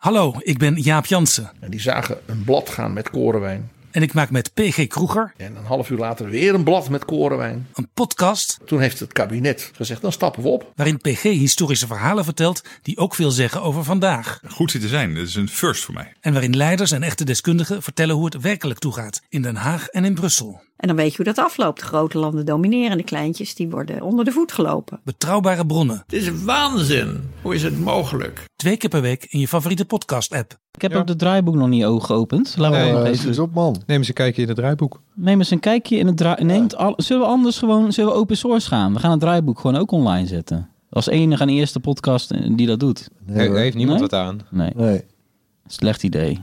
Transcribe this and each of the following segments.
Hallo, ik ben Jaap Jansen. En die zagen een blad gaan met korenwijn. En ik maak met P.G. Kroeger. En een half uur later weer een blad met korenwijn. Een podcast. Toen heeft het kabinet gezegd, dan stappen we op. Waarin P.G. historische verhalen vertelt die ook veel zeggen over vandaag. Goed zitten zijn, dat is een first voor mij. En waarin leiders en echte deskundigen vertellen hoe het werkelijk toegaat. In Den Haag en in Brussel. En dan weet je hoe dat afloopt. De grote landen domineren, de kleintjes die worden onder de voet gelopen. Betrouwbare bronnen. Het is waanzin. Hoe is het mogelijk? 2 keer per week in je favoriete podcast-app. Ik heb ook het draaiboek nog niet geopend. Laten we nog even op, man. Neem eens een kijkje in het draaiboek. Neem eens een kijkje in het draaiboek. Zullen we anders zullen we open source gaan? We gaan het draaiboek gewoon ook online zetten. Als enige en eerste podcast die dat doet. Nee, heeft niemand wat aan. Nee. Slecht idee.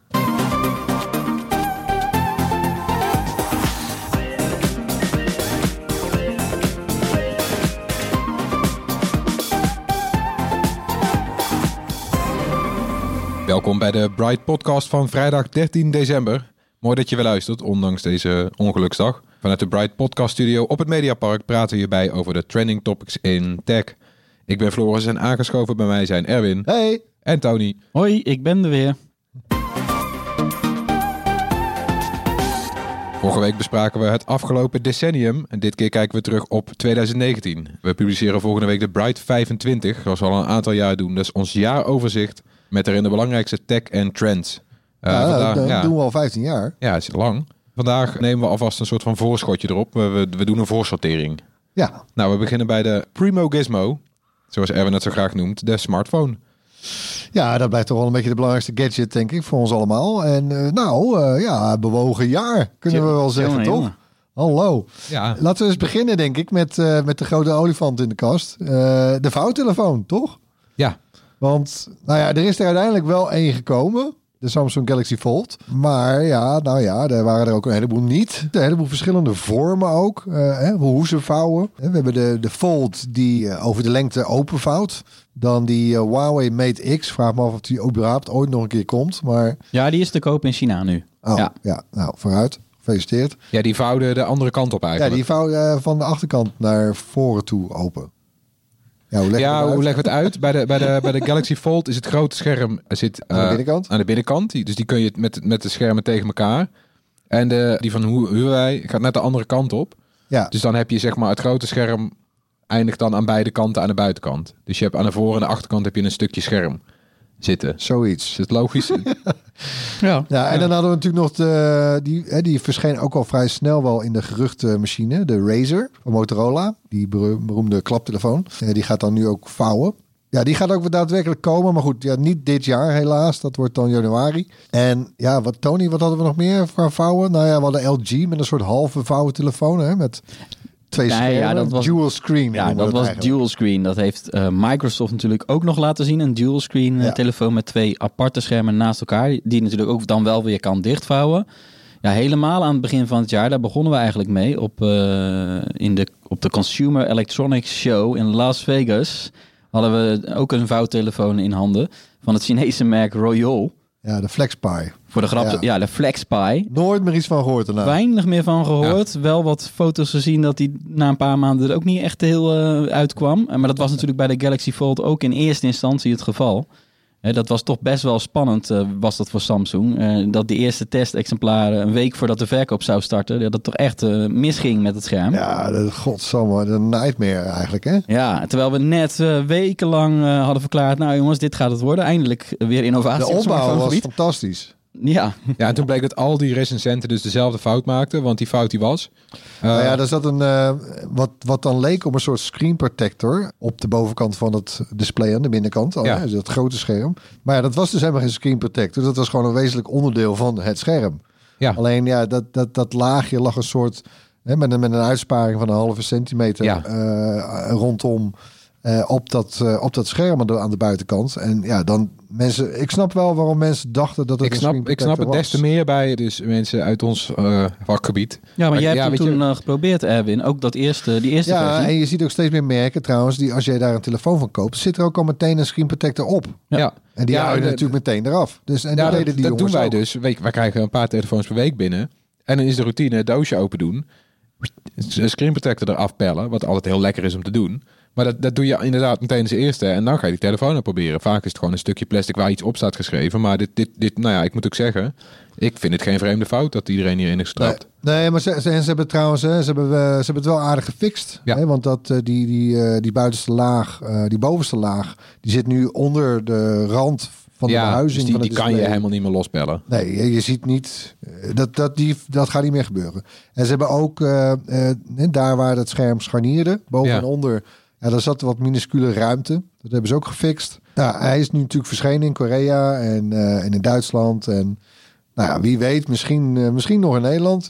Welkom bij de Bright Podcast van vrijdag 13 december. Mooi dat je weer luistert, ondanks deze ongeluksdag. Vanuit de Bright Podcast Studio op het Mediapark praten we hierbij over de trending topics in tech. Ik ben Floris en aangeschoven bij mij zijn Erwin. Hey. En Tony. Hoi, ik ben er weer. Vorige week bespraken we het afgelopen decennium en dit keer kijken we terug op 2019. We publiceren volgende week de Bright 25, zoals we al een aantal jaar doen. Dat is ons jaaroverzicht met erin de belangrijkste tech en trends. Dat doen we al 15 jaar. Ja, dat is lang. Vandaag nemen we alvast een soort van voorschotje erop. We doen een voorsortering. Ja. Nou, we beginnen bij de Primo Gizmo, zoals Erwin het zo graag noemt, de smartphone. Ja, dat blijft toch wel een beetje de belangrijkste gadget, denk ik, voor ons allemaal. En bewogen jaar, kunnen we wel zeggen, toch? Jongen. Hallo. Ja. Laten we eens beginnen, denk ik, met de grote olifant in de kast. De vouwtelefoon, toch? Ja. Want, er is er uiteindelijk wel één gekomen. De Samsung Galaxy Fold. Maar daar waren er ook een heleboel niet. Een heleboel verschillende vormen ook. Hoe ze vouwen. We hebben de Fold die over de lengte openvouwt. Dan die Huawei Mate X. Vraag me af of die überhaupt ooit nog een keer komt. Maar... Ja, die is te koop in China nu. Oh, ja. Nou, vooruit. Gefeliciteerd. Ja, die vouwde de andere kant op eigenlijk. Ja, die vouwde van de achterkant naar voren toe open. Ja, hoe leggen we het uit? Bij de Galaxy Fold is het grote scherm zit aan de binnenkant. Dus die kun je met de schermen tegen elkaar. En die van Huawei gaat net de andere kant op. Ja. Dus dan heb je zeg maar het grote scherm eindigt dan aan beide kanten aan de buitenkant. Dus je hebt aan de voor- en de achterkant heb je een stukje scherm zitten. Zoiets. Is het logisch? Ja, en dan hadden we natuurlijk nog die verscheen ook al vrij snel wel in de geruchte machine. De Razer van Motorola. Die beroemde klaptelefoon. Die gaat dan nu ook vouwen. Ja, die gaat ook weer daadwerkelijk komen. Maar goed, niet dit jaar helaas. Dat wordt dan januari. En ja, wat hadden we nog meer voor vouwen? Nou ja, we hadden LG met een soort halve vouwen telefoon. Hè, met 2 schermen. Dat was dual screen. Ja, dat was dual screen. Dat heeft Microsoft natuurlijk ook nog laten zien. Een dual screen telefoon met 2 aparte schermen naast elkaar. Die natuurlijk ook dan wel weer kan dichtvouwen. Ja, helemaal aan het begin van het jaar. Daar begonnen we eigenlijk mee. Op de Consumer Electronics Show in Las Vegas hadden we ook een vouwtelefoon in handen van het Chinese merk Royole. Ja, de FlexPi. Voor de grap, ja, de FlexPi. Nooit meer iets van gehoord daarna. Weinig meer van gehoord. Ja. Wel wat foto's gezien dat die na een paar maanden er ook niet echt heel uitkwam. Maar dat was natuurlijk bij de Galaxy Fold ook in eerste instantie het geval. Dat was toch best wel spannend, was dat voor Samsung. Dat de eerste testexemplaren een week voordat de verkoop zou starten, dat het toch echt misging met het scherm. Ja, godsamme, de nightmare eigenlijk, hè? Ja, terwijl we net wekenlang hadden verklaard, nou jongens, dit gaat het worden. Eindelijk weer innovatie. De opbouw was fantastisch. Ja, en toen bleek dat al die recensenten dus dezelfde fout maakten, want die fout die was. Er zat wat dan leek op een soort screen protector op de bovenkant van het display aan de binnenkant. Dus dat grote scherm. Maar ja, dat was dus helemaal geen screen protector. Dat was gewoon een wezenlijk onderdeel van het scherm. Ja. Alleen dat laagje lag een soort met een uitsparing van 0,5 centimeter rondom op dat scherm aan de buitenkant. En ja, dan mensen, ik snap wel waarom mensen dachten dat het ik snap het des te meer bij dus mensen uit ons vakgebied. Ja, maar jij hebt het toen geprobeerd, Erwin. Ook die eerste versie. En je ziet ook steeds meer merken trouwens, die als jij daar een telefoon van koopt, zit er ook al meteen een screen protector op. Ja. En die houden natuurlijk meteen eraf. Dus dat doen wij dus. Wij krijgen een paar telefoons per week binnen. En dan is de routine het doosje open doen. Een screen protector eraf pellen, wat altijd heel lekker is om te doen. Maar dat doe je inderdaad meteen als eerste. En dan ga je die telefoon uitproberen. Vaak is het gewoon een stukje plastic waar iets op staat geschreven. Maar dit nou ja, ik moet ook zeggen, ik vind het geen vreemde fout dat iedereen hierin is getrapt. Nee, maar ze hebben trouwens, ze hebben het wel aardig gefixt. Ja. Hè? Want dat die buitenste laag, die bovenste laag, die zit nu onder de rand van de behuizing. Dus van die kan je helemaal niet meer losbellen. Nee, je ziet niet. Dat gaat niet meer gebeuren. En ze hebben ook daar waar het scherm scharnierde, boven en onder. Ja, daar zat wat minuscule ruimte. Dat hebben ze ook gefixt. Nou, hij is nu natuurlijk verschenen in Korea en in Duitsland. En nou ja, wie weet, misschien nog in Nederland.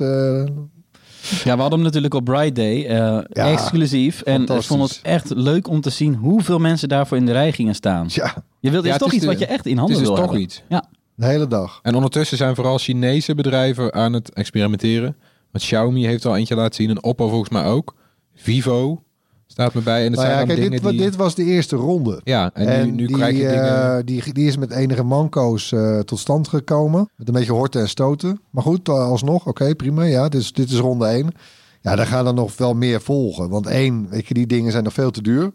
Ja, we hadden hem natuurlijk op Bright Day, exclusief. En ik vond het echt leuk om te zien hoeveel mensen daarvoor in de rij gingen staan. Ja. Je wilt, is toch iets wat je echt in handen wil hebben. Het is toch iets. Ja. De hele dag. En ondertussen zijn vooral Chinese bedrijven aan het experimenteren. Want Xiaomi heeft al eentje laten zien. En Oppo volgens mij ook. Vivo staat me bij. En het zijn dan dingen dit was de eerste ronde. Ja, en nu krijg je dingen. Die is met enige manco's tot stand gekomen. Met een beetje horten en stoten. Maar goed, alsnog, oké, prima. Ja, dit is ronde 1. Ja, daar gaan er nog wel meer volgen. Want weet je, die dingen zijn nog veel te duur.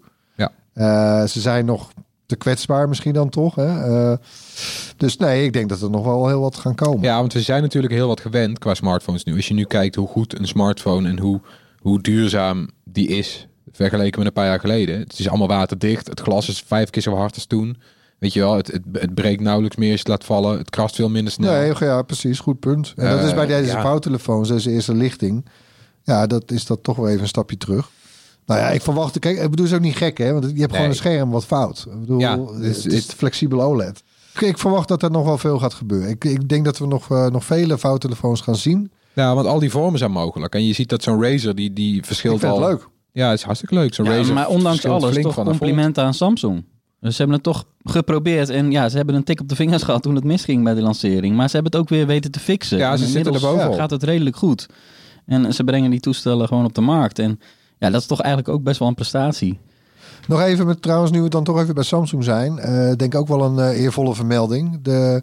Ja. Ze zijn nog te kwetsbaar misschien dan toch. Hè? Dus nee, ik denk dat er nog wel heel wat gaan komen. Ja, want we zijn natuurlijk heel wat gewend qua smartphones nu. Als je nu kijkt hoe goed een smartphone en hoe duurzaam die is vergeleken met een paar jaar geleden. Het is allemaal waterdicht. Het glas is 5 keer zo hard als toen. Weet je wel, het breekt nauwelijks meer als je het laat vallen. Het krast veel minder snel. Nee, ja, precies. Goed punt. En dat is bij deze vouwtelefoons, deze eerste lichting. Ja, dat is dat toch wel even een stapje terug. Nou ja, ik verwacht... Kijk, ik bedoel, het is ook niet gek, hè? Want je hebt gewoon een scherm wat fout. Ik bedoel, het is flexibel OLED. Ik verwacht dat er nog wel veel gaat gebeuren. Ik denk dat we nog vele vouwtelefoons gaan zien. Ja, want al die vormen zijn mogelijk. En je ziet dat zo'n Razer, die verschilt ik vind al... het leuk. Ja, het is hartstikke leuk. Zo'n Razer maar ondanks alles, toch complimenten aan Samsung. Dus ze hebben het toch geprobeerd. En ja, ze hebben een tik op de vingers gehad toen het misging bij de lancering. Maar ze hebben het ook weer weten te fixen. Ja, ze zitten er bovenop. Gaat het redelijk goed. En ze brengen die toestellen gewoon op de markt. En ja, dat is toch eigenlijk ook best wel een prestatie. Nog even trouwens, nu we dan toch even bij Samsung zijn. Denk ook wel een eervolle vermelding.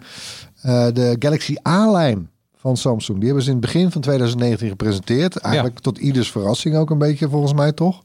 De Galaxy A-lijn van Samsung. Die hebben ze in het begin van 2019 gepresenteerd. Eigenlijk tot ieders verrassing ook een beetje volgens mij toch.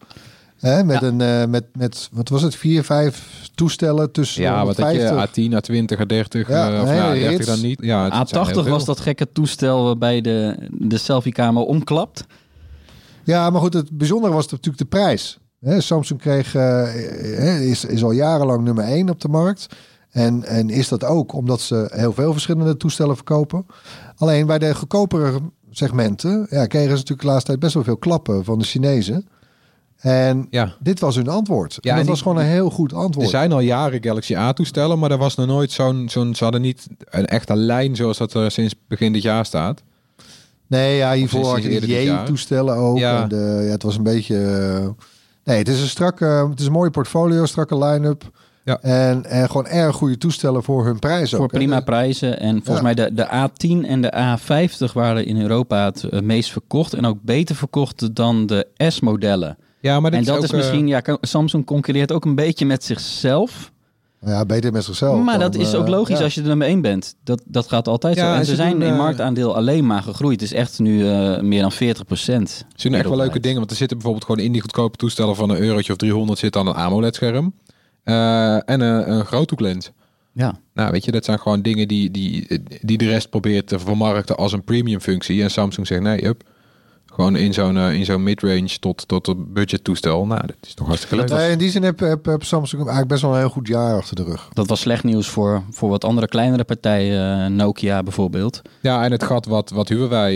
Met wat was het? 4, 5 toestellen tussen. Ja, wat had je? A10, A20, A30. Ja, A30 dan niet. Ja, A80 was dat gekke toestel waarbij de selfiekamer omklapt. Ja, maar goed, het bijzondere was natuurlijk de prijs. Samsung is al jarenlang nummer 1 op de markt. En is dat ook omdat ze heel veel verschillende toestellen verkopen. Alleen bij de goedkopere segmenten kregen ze natuurlijk de laatste tijd best wel veel klappen van de Chinezen. En dit was hun antwoord. Ja, en dat was gewoon een heel goed antwoord. Er zijn al jaren Galaxy A-toestellen, maar er was nog nooit ze hadden niet een echte lijn zoals dat er sinds begin dit jaar staat. Nee, ja, hiervoor had je de J-toestellen ook. Ja. En het was een beetje... nee, het is het is een mooie portfolio, strakke line-up. Ja. En gewoon erg goede toestellen voor hun prijzen. Voor prima prijzen. En volgens mij de A10 en de A50 waren in Europa het meest verkocht. En ook beter verkocht dan de S-modellen. Ja, maar dat is misschien... Samsung concurreert ook een beetje met zichzelf. Ja, beter met zichzelf. Maar dat is ook logisch als je de nummer 1 bent. Dat gaat altijd zo. En ze zijn in marktaandeel alleen maar gegroeid. Het is echt nu meer dan 40%. Ze doen echt wel leuke dingen. Want er zitten bijvoorbeeld gewoon in die goedkope toestellen van €1 of 300 zit dan een AMOLED-scherm. En een groothoeklens. Ja. Nou, weet je, dat zijn gewoon dingen die de rest probeert te vermarkten als een premium functie. En Samsung zegt nee, gewoon in zo'n mid-range tot een budget toestel. Nou, dat is toch hartstikke leuk. In die zin heb Samsung eigenlijk best wel een heel goed jaar achter de rug. Dat was slecht nieuws voor wat andere kleinere partijen. Nokia bijvoorbeeld. Ja, en het gat wat Huawei,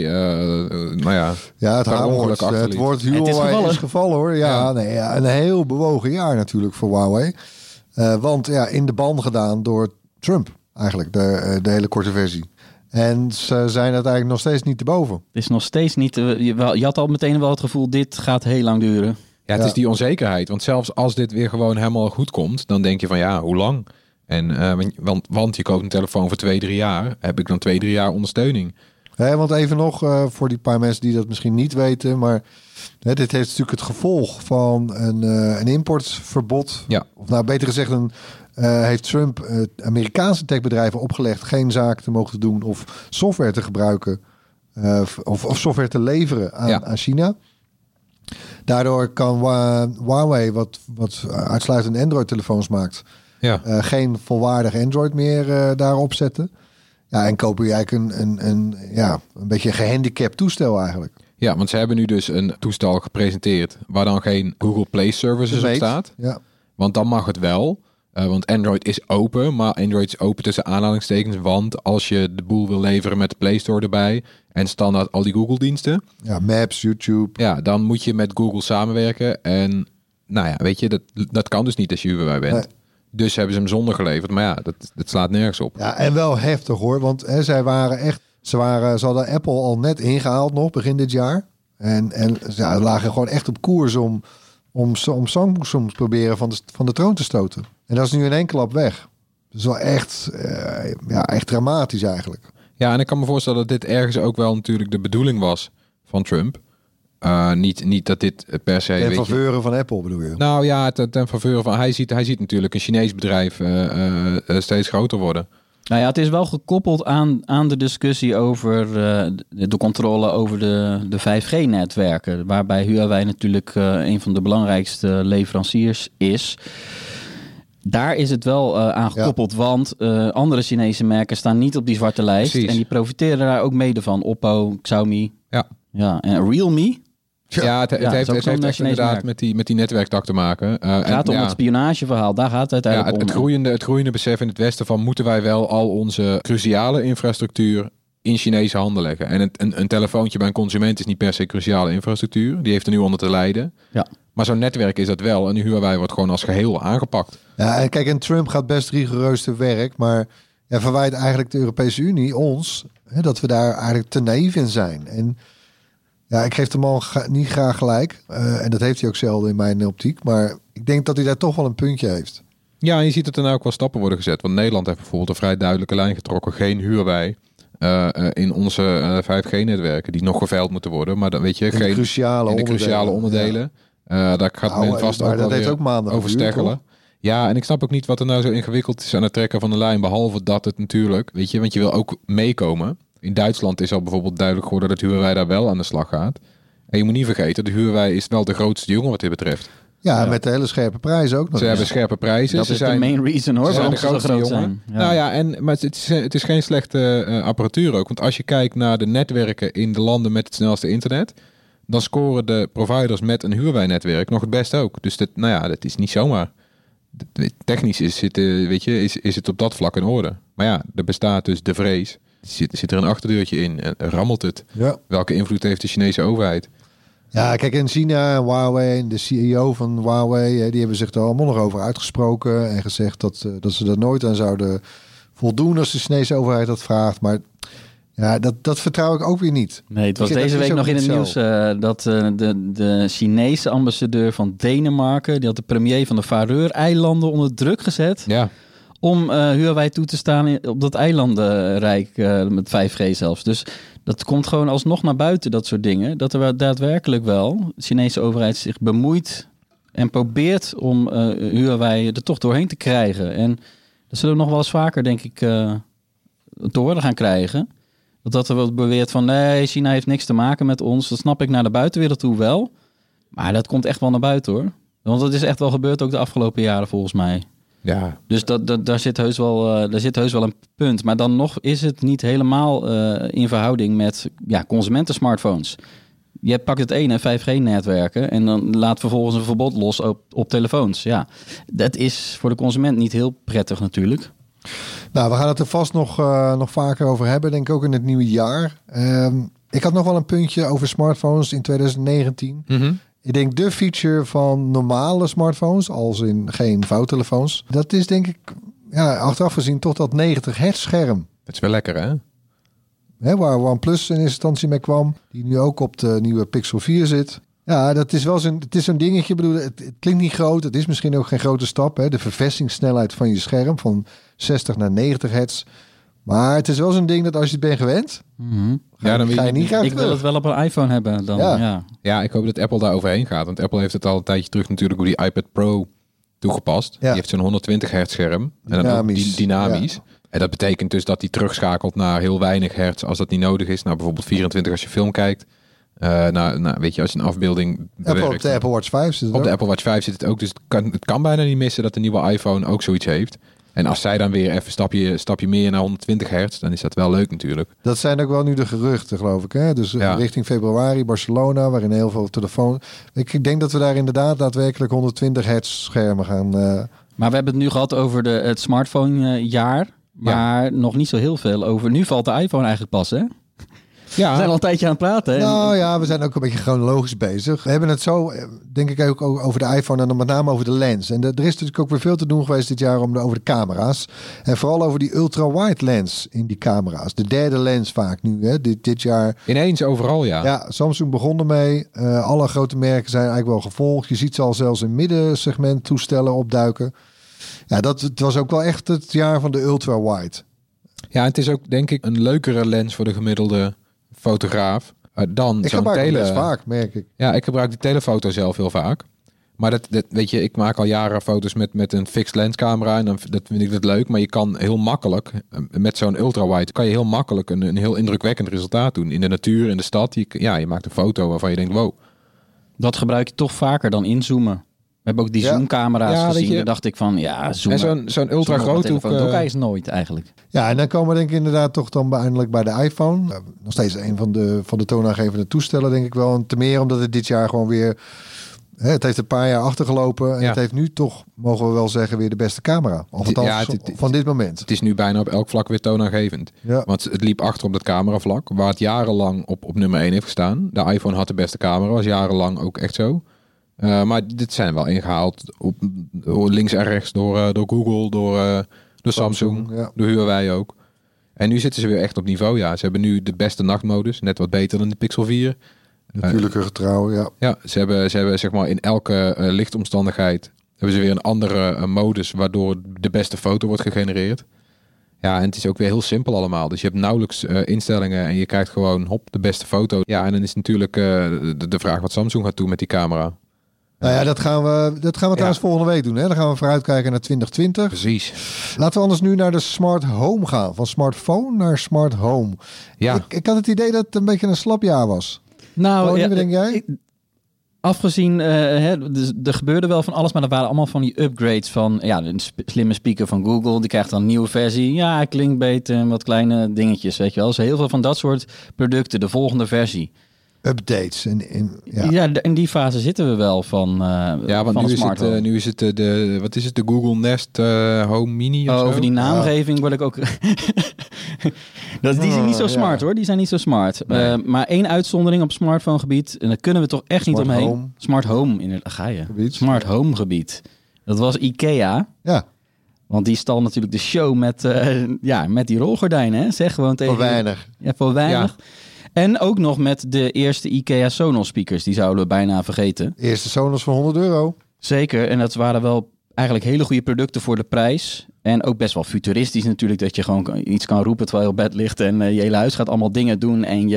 het woord Huawei is gevallen hoor. Een heel bewogen jaar natuurlijk voor Huawei. Want in de ban gedaan door Trump eigenlijk, de hele korte versie. En ze zijn uiteindelijk nog steeds niet te boven. Het is nog steeds niet... Je had al meteen wel het gevoel, dit gaat heel lang duren. Ja, het is die onzekerheid. Want zelfs als dit weer gewoon helemaal goed komt, dan denk je van hoe lang? En want je koopt een telefoon voor 2-3 jaar. Heb ik dan 2-3 jaar ondersteuning? Want even nog voor die paar mensen die dat misschien niet weten, maar dit heeft natuurlijk het gevolg van een importverbod. Ja. Of nou, beter gezegd, heeft Trump Amerikaanse techbedrijven opgelegd geen zaken te mogen doen of software te gebruiken of software te leveren aan China. Daardoor kan Huawei, wat uitsluitend Android-telefoons maakt, geen volwaardig Android meer daarop zetten. Ja, en kopen je eigenlijk een beetje een gehandicapt toestel eigenlijk. Ja, want ze hebben nu dus een toestel gepresenteerd waar dan geen Google Play Services op staat. Ja. Want dan mag het wel. Want Android is open, maar Android is open tussen aanhalingstekens. Want als je de boel wil leveren met de Play Store erbij en standaard al die Google-diensten. Ja, Maps, YouTube. Ja, dan moet je met Google samenwerken. En nou ja, weet je, dat kan dus niet als je Huawei bent. Nee. Dus hebben ze hem zonder geleverd. Maar ja, dat slaat nergens op. Ja, en wel heftig hoor. Want zij waren echt... Ze hadden Apple al net ingehaald nog, begin dit jaar. En lagen gewoon echt op koers om Samsung proberen van de troon te stoten. En dat is nu in één klap weg. Dat is wel echt, echt dramatisch eigenlijk. Ja, en ik kan me voorstellen dat dit ergens ook wel natuurlijk de bedoeling was van Trump. Niet dat dit per se... Ten faveur van Apple bedoel je? Nou ja, ten faveur van... Hij ziet natuurlijk een Chinees bedrijf steeds groter worden. Nou ja, het is wel gekoppeld aan de discussie over de controle over de 5G-netwerken. Waarbij Huawei natuurlijk een van de belangrijkste leveranciers is. Daar is het wel aan gekoppeld, want andere Chinese merken staan niet op die zwarte lijst. Precies. En die profiteren daar ook mede van. Oppo, Xiaomi. Ja, en Realme. Ja, het heeft echt inderdaad met die netwerktak te maken. Het gaat om het spionageverhaal, daar gaat het uiteindelijk om. Het groeiende besef in het Westen van moeten wij wel al onze cruciale infrastructuur in Chinese handen leggen. En een telefoontje bij een consument is niet per se cruciale infrastructuur. Die heeft er nu onder te lijden. Ja. Maar zo'n netwerk is dat wel. En nu Huawei wordt gewoon als geheel aangepakt. Ja, en kijk, en Trump gaat best rigoureus te werk. Maar verwijt eigenlijk de Europese Unie ons dat we daar eigenlijk te naïef in zijn. En ja, ik geef hem al niet graag gelijk. En dat heeft hij ook zelden in mijn optiek. Maar ik denk dat hij daar toch wel een puntje heeft. Ja, en je ziet dat er nou ook wel stappen worden gezet. Want Nederland heeft bijvoorbeeld een vrij duidelijke lijn getrokken. Geen Huawei in onze 5G-netwerken die nog geveild moeten worden. Maar dan weet je, geen cruciale onderdelen. Ja. Daar gaat men vast ook wel weer over steggelen. Ja, en ik snap ook niet wat er nou zo ingewikkeld is aan het trekken van de lijn. Behalve dat het natuurlijk, weet je, want je wil ook meekomen. In Duitsland is al bijvoorbeeld duidelijk geworden dat Huawei daar wel aan de slag gaat. En je moet niet vergeten, de Huawei is wel de grootste jongen wat dit betreft. Ja, met de hele scherpe prijzen ook nog. Ze hebben scherpe prijzen. Dat is de main reason hoor, waarom ze zo groot zijn. Ja. Nou ja, maar het is geen slechte apparatuur ook. Want als je kijkt naar de netwerken in de landen met het snelste internet, dan scoren de providers met een Huawei-netwerk nog het best ook. Dus dat is niet zomaar. Technisch is het op dat vlak in orde. Maar ja, er bestaat dus de vrees. Zit er een achterdeurtje in? Rammelt het? Ja. Welke invloed heeft de Chinese overheid? Ja, kijk, in China, Huawei en de CEO van Huawei, die hebben zich er allemaal nog over uitgesproken en gezegd dat ze er nooit aan zouden voldoen als de Chinese overheid dat vraagt. Maar ja, dat vertrouw ik ook weer niet. Nee, het was deze week nog in het nieuws dat de Chinese ambassadeur van Denemarken, die had de premier van de Faroe-eilanden onder druk gezet. Ja. Om Huawei toe te staan op dat eilandenrijk met 5G zelfs. Dus dat komt gewoon alsnog naar buiten, dat soort dingen. Dat er daadwerkelijk wel de Chinese overheid zich bemoeit en probeert om Huawei er toch doorheen te krijgen. En dat zullen we nog wel eens vaker, denk ik, te horen gaan krijgen. Dat er wordt beweerd van nee, China heeft niks te maken met ons. Dat snap ik naar de buitenwereld toe wel. Maar dat komt echt wel naar buiten hoor. Want dat is echt wel gebeurd ook de afgelopen jaren volgens mij. Ja. Dus daar zit heus wel een punt. Maar dan nog is het niet helemaal in verhouding met consumentensmartphones. Je pakt het ene 5G-netwerken en dan laat vervolgens een verbod los op telefoons. Ja, dat is voor de consument niet heel prettig natuurlijk. Nou, we gaan het er vast nog vaker over hebben, denk ik ook in het nieuwe jaar. Ik had nog wel een puntje over smartphones in 2019. Mm-hmm. Ik denk de feature van normale smartphones, als in geen vouwtelefoons, dat is denk ik, achteraf gezien toch dat 90 hertz scherm. Dat is wel lekker, hè? Waar OnePlus in eerste instantie mee kwam, die nu ook op de nieuwe Pixel 4 zit. Ja, dat is wel zo'n dingetje. Ik bedoel, het klinkt niet groot. Het is misschien ook geen grote stap. Hè? De verversingssnelheid van je scherm van 60 naar 90 hertz. Maar het is wel zo'n ding dat als je het bent gewend, dan ga je niet graag Ik wil het wel op een iPhone hebben dan. Ja, ik hoop dat Apple daar overheen gaat. Want Apple heeft het al een tijdje terug natuurlijk op die iPad Pro toegepast. Ja. Die heeft zo'n 120 hertz scherm. En dan ook dynamisch. Ja. En dat betekent dus dat die terugschakelt naar heel weinig hertz als dat niet nodig is. Nou, bijvoorbeeld 24 als je film kijkt. Weet je, als je een afbeelding bewerkt. Op de Apple Watch 5 zit het Op de ook. Apple Watch 5 zit het ook. Dus het kan bijna niet missen dat de nieuwe iPhone ook zoiets heeft. En als zij dan weer even stapje meer naar 120 hertz, dan is dat wel leuk natuurlijk. Dat zijn ook wel nu de geruchten, geloof ik. Hè? Dus richting februari, Barcelona, waarin heel veel telefoon... Ik denk dat we daar inderdaad daadwerkelijk 120 hertz schermen gaan... Maar we hebben het nu gehad over het smartphone-jaar. Maar nog niet zo heel veel over... Nu valt de iPhone eigenlijk pas, hè? Ja. We zijn al een tijdje aan het praten. Nou ja, we zijn ook een beetje chronologisch bezig. We hebben het zo, denk ik, ook over de iPhone en dan met name over de lens. En er is natuurlijk ook weer veel te doen geweest dit jaar over de camera's. En vooral over die ultra-wide lens in die camera's. De derde lens vaak nu, hè, dit jaar. Ineens overal, ja. Ja, Samsung begon ermee. Alle grote merken zijn eigenlijk wel gevolgd. Je ziet ze al zelfs in middensegment toestellen opduiken. Ja, het was ook wel echt het jaar van de ultra-wide. Ja, het is ook, denk ik, een leukere lens voor de gemiddelde fotograaf dan ik zo'n gebruik het best vaak, merk ik. Ja, ik gebruik de telefoto zelf heel vaak. Maar dat weet je, ik maak al jaren foto's met een fixed lens camera en dat vind ik leuk. Maar je kan heel makkelijk, met zo'n ultrawide, kan je heel makkelijk een heel indrukwekkend resultaat doen. In de natuur, in de stad. Je maakt een foto waarvan je denkt, wow. Dat gebruik je toch vaker dan inzoomen. We hebben ook die zoomcamera's gezien. Daar dacht ik van, zoomen. En zo'n ultra groot hoek... doe ik eigenlijk nooit eigenlijk. Ja, en dan komen we denk ik inderdaad toch dan eindelijk bij de iPhone. Nog steeds een van de toonaangevende toestellen, denk ik wel. En te meer omdat het dit jaar gewoon weer... Het heeft een paar jaar achtergelopen. En het heeft nu toch, mogen we wel zeggen, weer de beste camera. Althans, van dit moment. Het is nu bijna op elk vlak weer toonaangevend. Ja. Want het liep achter op dat cameravlak. Waar het jarenlang op nummer 1 heeft gestaan. De iPhone had de beste camera. Was jarenlang ook echt zo. Maar dit zijn wel ingehaald links en rechts door Google, door Samsung, door Huawei ook. En nu zitten ze weer echt op niveau. Ja, ze hebben nu de beste nachtmodus, net wat beter dan de Pixel 4. Natuurlijke getrouw, ja. Ja, ze hebben zeg maar in elke lichtomstandigheid hebben ze weer een andere modus waardoor de beste foto wordt gegenereerd. Ja, en het is ook weer heel simpel allemaal. Dus je hebt nauwelijks instellingen en je krijgt gewoon de beste foto. Ja, en dan is natuurlijk de vraag wat Samsung gaat doen met die camera. Nou ja, dat gaan we trouwens volgende week doen. Hè? Dan gaan we vooruitkijken naar 2020. Precies. Laten we anders nu naar de smart home gaan. Van smartphone naar smart home. Ja. Ik had het idee dat het een beetje een slap jaar was. Nou, wat denk jij? Afgezien, er gebeurde wel van alles, maar er waren allemaal van die upgrades van de slimme speaker van Google. Die krijgt dan een nieuwe versie. Ja, klinkt beter en wat kleine dingetjes, weet je wel. Dus heel veel van dat soort producten, de volgende versie. Updates. In die fase zitten we wel van want van nu is het de Google Nest Home Mini of zo? Over die naamgeving word ik ook... die zijn niet zo smart hoor, die zijn niet zo smart. Nee. Maar één uitzondering op smartphonegebied, en daar kunnen we toch echt niet omheen. Smart home, inderdaad, ga je. Gebied. Smart home gebied. Dat was IKEA. Ja. Want die stal natuurlijk de show met die rolgordijnen, hè? Zeg gewoon tegen... Voor weinig. Ja, voor weinig. Ja. En ook nog met de eerste IKEA Sonos speakers. Die zouden we bijna vergeten. Eerste Sonos voor €100. Zeker. En dat waren wel eigenlijk hele goede producten voor de prijs. En ook best wel futuristisch natuurlijk. Dat je gewoon iets kan roepen terwijl je op bed ligt. En je hele huis gaat allemaal dingen doen. En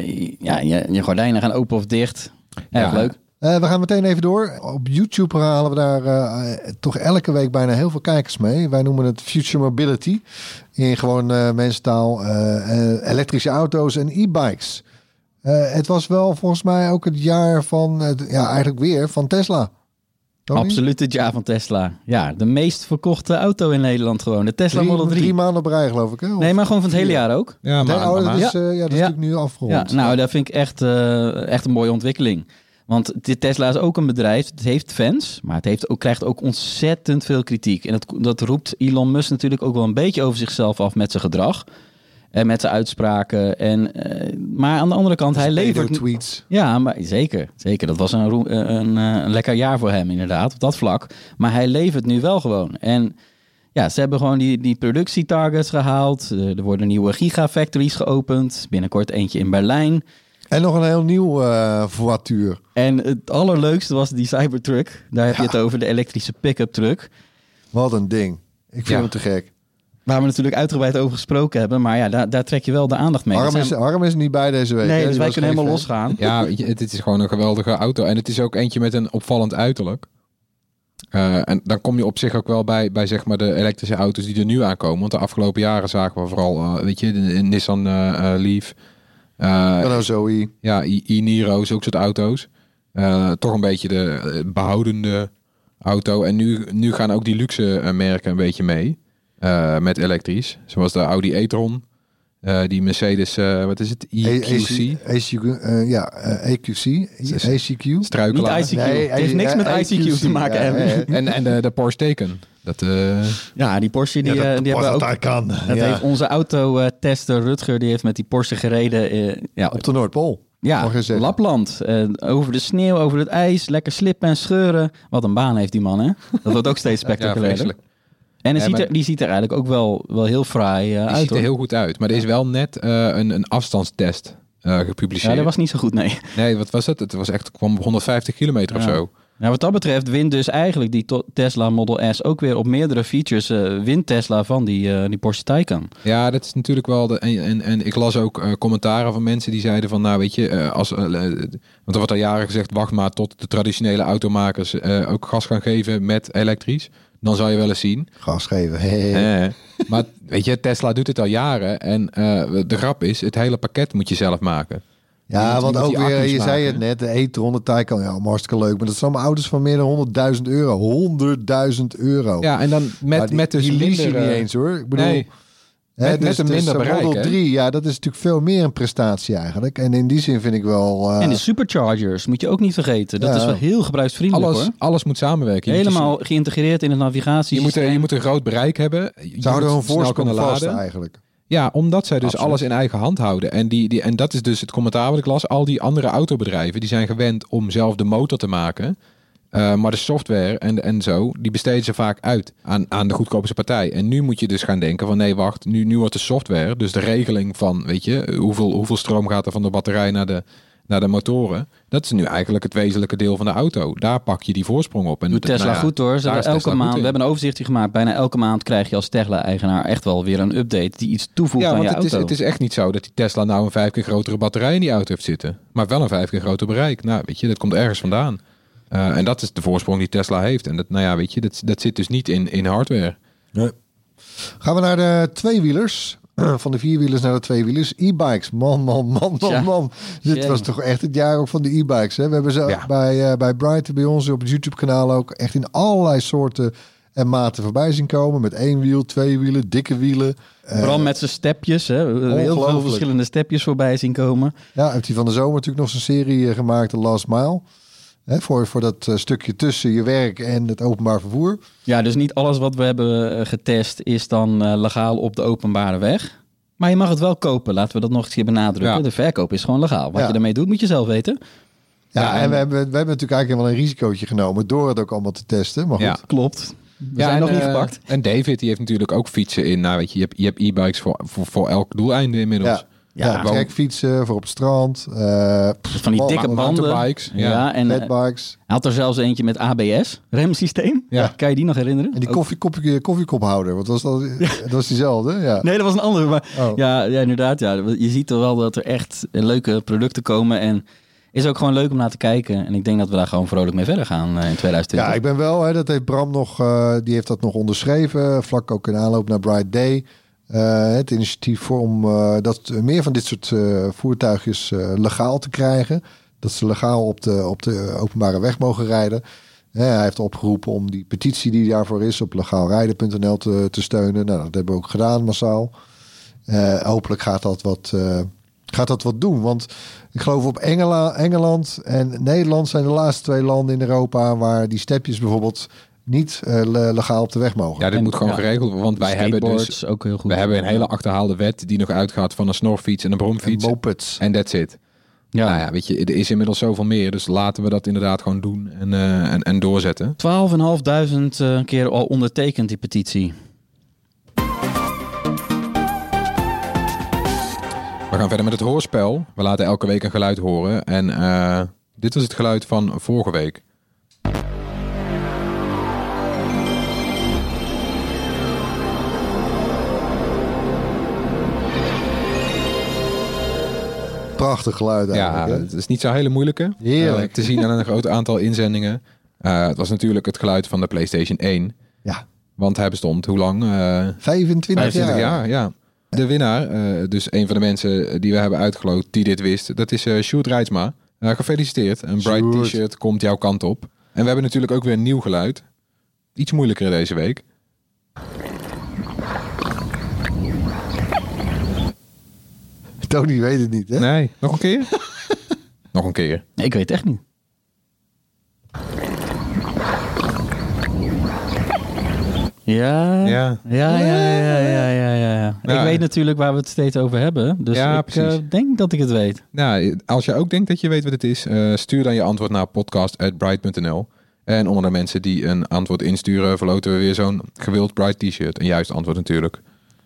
je gordijnen gaan open of dicht. Erg leuk. We gaan meteen even door. Op YouTube halen we daar toch elke week bijna heel veel kijkers mee. Wij noemen het Future Mobility. In gewoon mensentaal. Elektrische auto's en e-bikes. Het was wel volgens mij ook het jaar van, eigenlijk weer van Tesla. Tony? Absoluut het jaar van Tesla. Ja, de meest verkochte auto in Nederland gewoon. De Tesla Model 3. 3 maanden op rij geloof ik. Hè? Nee, maar gewoon van het hele jaar ook. Ja, maar dat is natuurlijk nu afgerond. Ja, nou, dat vind ik echt een mooie ontwikkeling. Want Tesla is ook een bedrijf, het heeft fans, maar het krijgt ook ontzettend veel kritiek. En dat roept Elon Musk natuurlijk ook wel een beetje over zichzelf af met zijn gedrag. En met zijn uitspraken. Maar aan de andere kant, hij levert... tweets. Ja, maar zeker. Dat was een lekker jaar voor hem inderdaad, op dat vlak. Maar hij levert nu wel gewoon. En ja, ze hebben gewoon die productietargets gehaald. Er worden nieuwe gigafactories geopend. Binnenkort eentje in Berlijn. En nog een heel nieuw voituur. En het allerleukste was die Cybertruck. Daar heb je het over, de elektrische pick-up truck. Wat een ding. Ik vind het te gek. Waar we natuurlijk uitgebreid over gesproken hebben. Maar ja, daar trek je wel de aandacht mee. Harm is niet bij deze week. Nee, dus wij kunnen helemaal losgaan. Ja, het is gewoon een geweldige auto. En het is ook eentje met een opvallend uiterlijk. En dan kom je op zich ook wel bij zeg maar de elektrische auto's die er nu aankomen. Want de afgelopen jaren zagen we vooral, de Nissan Leaf... Renault Zoe. Ja, e-Niro, zulke soort auto's. Toch een beetje de behoudende auto. En nu gaan ook die luxe merken een beetje mee. Met elektrisch. Zoals de Audi e-tron. Die Mercedes, wat is het? EQC? EQC. ACQ. Struikelaar. Niet ICQ. Het heeft niks met ICQ te maken. En de Porsche Taycan. Ja, die Porsche die hebben ook... Dat heeft onze autotester Rutger, die heeft met die Porsche gereden. Op de Noordpool. Ja, Lapland. Over de sneeuw, over het ijs. Lekker slippen en scheuren. Wat een baan heeft die man, hè? Dat wordt ook steeds spectaculairder. En die ziet er eigenlijk ook wel heel fraai uit. Die ziet er heel goed uit. Maar er is wel net een afstandstest gepubliceerd. Ja, dat was niet zo goed, nee. Nee, wat was het? Het was echt, kwam op 150 kilometer of zo. Ja, wat dat betreft wint dus eigenlijk die Tesla Model S ook weer op meerdere features. Wint Tesla van die Porsche Taycan. Ja, dat is natuurlijk wel... En ik las ook commentaren van mensen die zeiden van... Nou, weet je, want er wordt al jaren gezegd... Wacht maar tot de traditionele automakers ook gas gaan geven met elektrisch. Dan zal je wel eens zien. Gas geven. Maar weet je, Tesla doet het al jaren. En de grap is, het hele pakket moet je zelf maken. Ja, want ook weer, je zei het net, de e-tron, de Taycan, ja, hartstikke leuk. Maar dat zijn auto's van meer dan €100.000. €100.000. Ja, en dan met dus die lease minder... je niet eens hoor. Ik bedoel... Nee. Met een minder bereik, Model 3, ja, dat is natuurlijk veel meer een prestatie eigenlijk. En in die zin vind ik wel... En de superchargers moet je ook niet vergeten. Dat is wel heel gebruiksvriendelijk, hoor. Alles moet samenwerken. Helemaal geïntegreerd in het navigatiesysteem. Je moet een groot bereik hebben. Ze houden hun voorsprong vast eigenlijk. Ja, omdat zij dus alles in eigen hand houden. En dat is dus het commentaar wat ik las. Al die andere autobedrijven die zijn gewend om zelf de motor te maken. Maar de software en zo, die besteden ze vaak uit aan de goedkoopste partij. En nu moet je dus gaan denken van nee, wacht, nu wordt de software, dus de regeling van, weet je, hoeveel stroom gaat er van de batterij naar de motoren. Dat is nu eigenlijk het wezenlijke deel van de auto. Daar pak je die voorsprong op. En doet Tesla goed hoor. Ze elke maand, we hebben een overzichtje gemaakt. Bijna elke maand krijg je als Tesla-eigenaar echt wel weer een update die iets toevoegt aan je auto. Het is echt niet zo dat die Tesla nou een 5 keer grotere batterij in die auto heeft zitten. Maar wel een 5 keer groter bereik. Nou, weet je, dat komt ergens vandaan. En dat is de voorsprong die Tesla heeft. En dat, nou ja, weet je, dat zit dus niet in hardware. Nee. Gaan we naar de tweewielers. Van de vierwielers naar de tweewielers. E-bikes. Man. Dit was toch echt het jaar ook van de e-bikes. Hè? We hebben ze bij Bright, bij ons op het YouTube-kanaal ook echt in allerlei soorten en maten voorbij zien komen. Met 1 wiel, 2 wielen, dikke wielen. Vooral met zijn stepjes. Hè? Heel veel verschillende stepjes voorbij zien komen. Ja, heeft hij van de zomer natuurlijk nog zijn serie gemaakt, The Last Mile. Hè, voor dat stukje tussen je werk en het openbaar vervoer. Ja, dus niet alles wat we hebben getest is dan legaal op de openbare weg. Maar je mag het wel kopen. Laten we dat nog eens keer benadrukken. Ja. De verkoop is gewoon legaal. Wat je ermee doet, moet je zelf weten. Ja, en we hebben natuurlijk eigenlijk wel een risicootje genomen door het ook allemaal te testen. Maar goed. Ja, klopt. We zijn nog niet gepakt. En David die heeft natuurlijk ook fietsen in. Nou, weet je hebt e-bikes voor elk doeleinde inmiddels. Ja, trekfietsen voor op het strand. Van die dikke banden. Ja, en fatbikes. Hij had er zelfs eentje met ABS, remsysteem. Ja. Kan je die nog herinneren? En die koffiekophouder, wat was dat? Dat was diezelfde, ja. Nee, dat was een andere. Maar ja, inderdaad. Ja. Je ziet er wel dat er echt leuke producten komen. En is ook gewoon leuk om naar te kijken. En ik denk dat we daar gewoon vrolijk mee verder gaan in 2020. Ja, ik ben wel, dat heeft Bram nog, die heeft dat nog onderschreven. Vlak ook in aanloop naar Bright Day. Het initiatief om meer van dit soort voertuigjes legaal te krijgen. Dat ze legaal op de openbare weg mogen rijden. Hij heeft opgeroepen om die petitie die daarvoor is op legaalrijden.nl te steunen. Nou, dat hebben we ook gedaan massaal. Hopelijk gaat dat wat doen. Want ik geloof op Engeland en Nederland zijn de laatste 2 landen in Europa waar die stepjes bijvoorbeeld niet legaal op de weg mogen. Ja, dit moet gewoon geregeld worden. Want wij hebben dus ook heel goed. We hebben een hele achterhaalde wet die nog uitgaat van een snorfiets en een bromfiets. En mopeds. En that's it. Ja. Nou ja, weet je, er is inmiddels zoveel meer. Dus laten we dat inderdaad gewoon doen en doorzetten. 12.500 keer al ondertekend die petitie. We gaan verder met het hoorspel. We laten elke week een geluid horen. En dit was het geluid van vorige week. Prachtig geluid eigenlijk. Ja, het is niet zo hele moeilijke. Heerlijk. Te zien aan een groot aantal inzendingen. Het was natuurlijk het geluid van de PlayStation 1. Ja. Want hij bestond hoe lang? 25 jaar, ja. De winnaar, dus een van de mensen die we hebben uitgeloot die dit wist, dat is Sjoerd Reitsma. Gefeliciteerd. Een Bright T-shirt komt jouw kant op. En we hebben natuurlijk ook weer een nieuw geluid. Iets moeilijker deze week. Tony weet het niet, hè? Nee, nog een keer? Nog een keer. Nee, ik weet het echt niet. Ja. Ik weet natuurlijk waar we het steeds over hebben. Dus ik denk dat ik het weet. Nou, als je ook denkt dat je weet wat het is, stuur dan je antwoord naar podcast@bright.nl. En onder de mensen die een antwoord insturen, verloten we weer zo'n gewild Bright T-shirt. Een juist antwoord natuurlijk.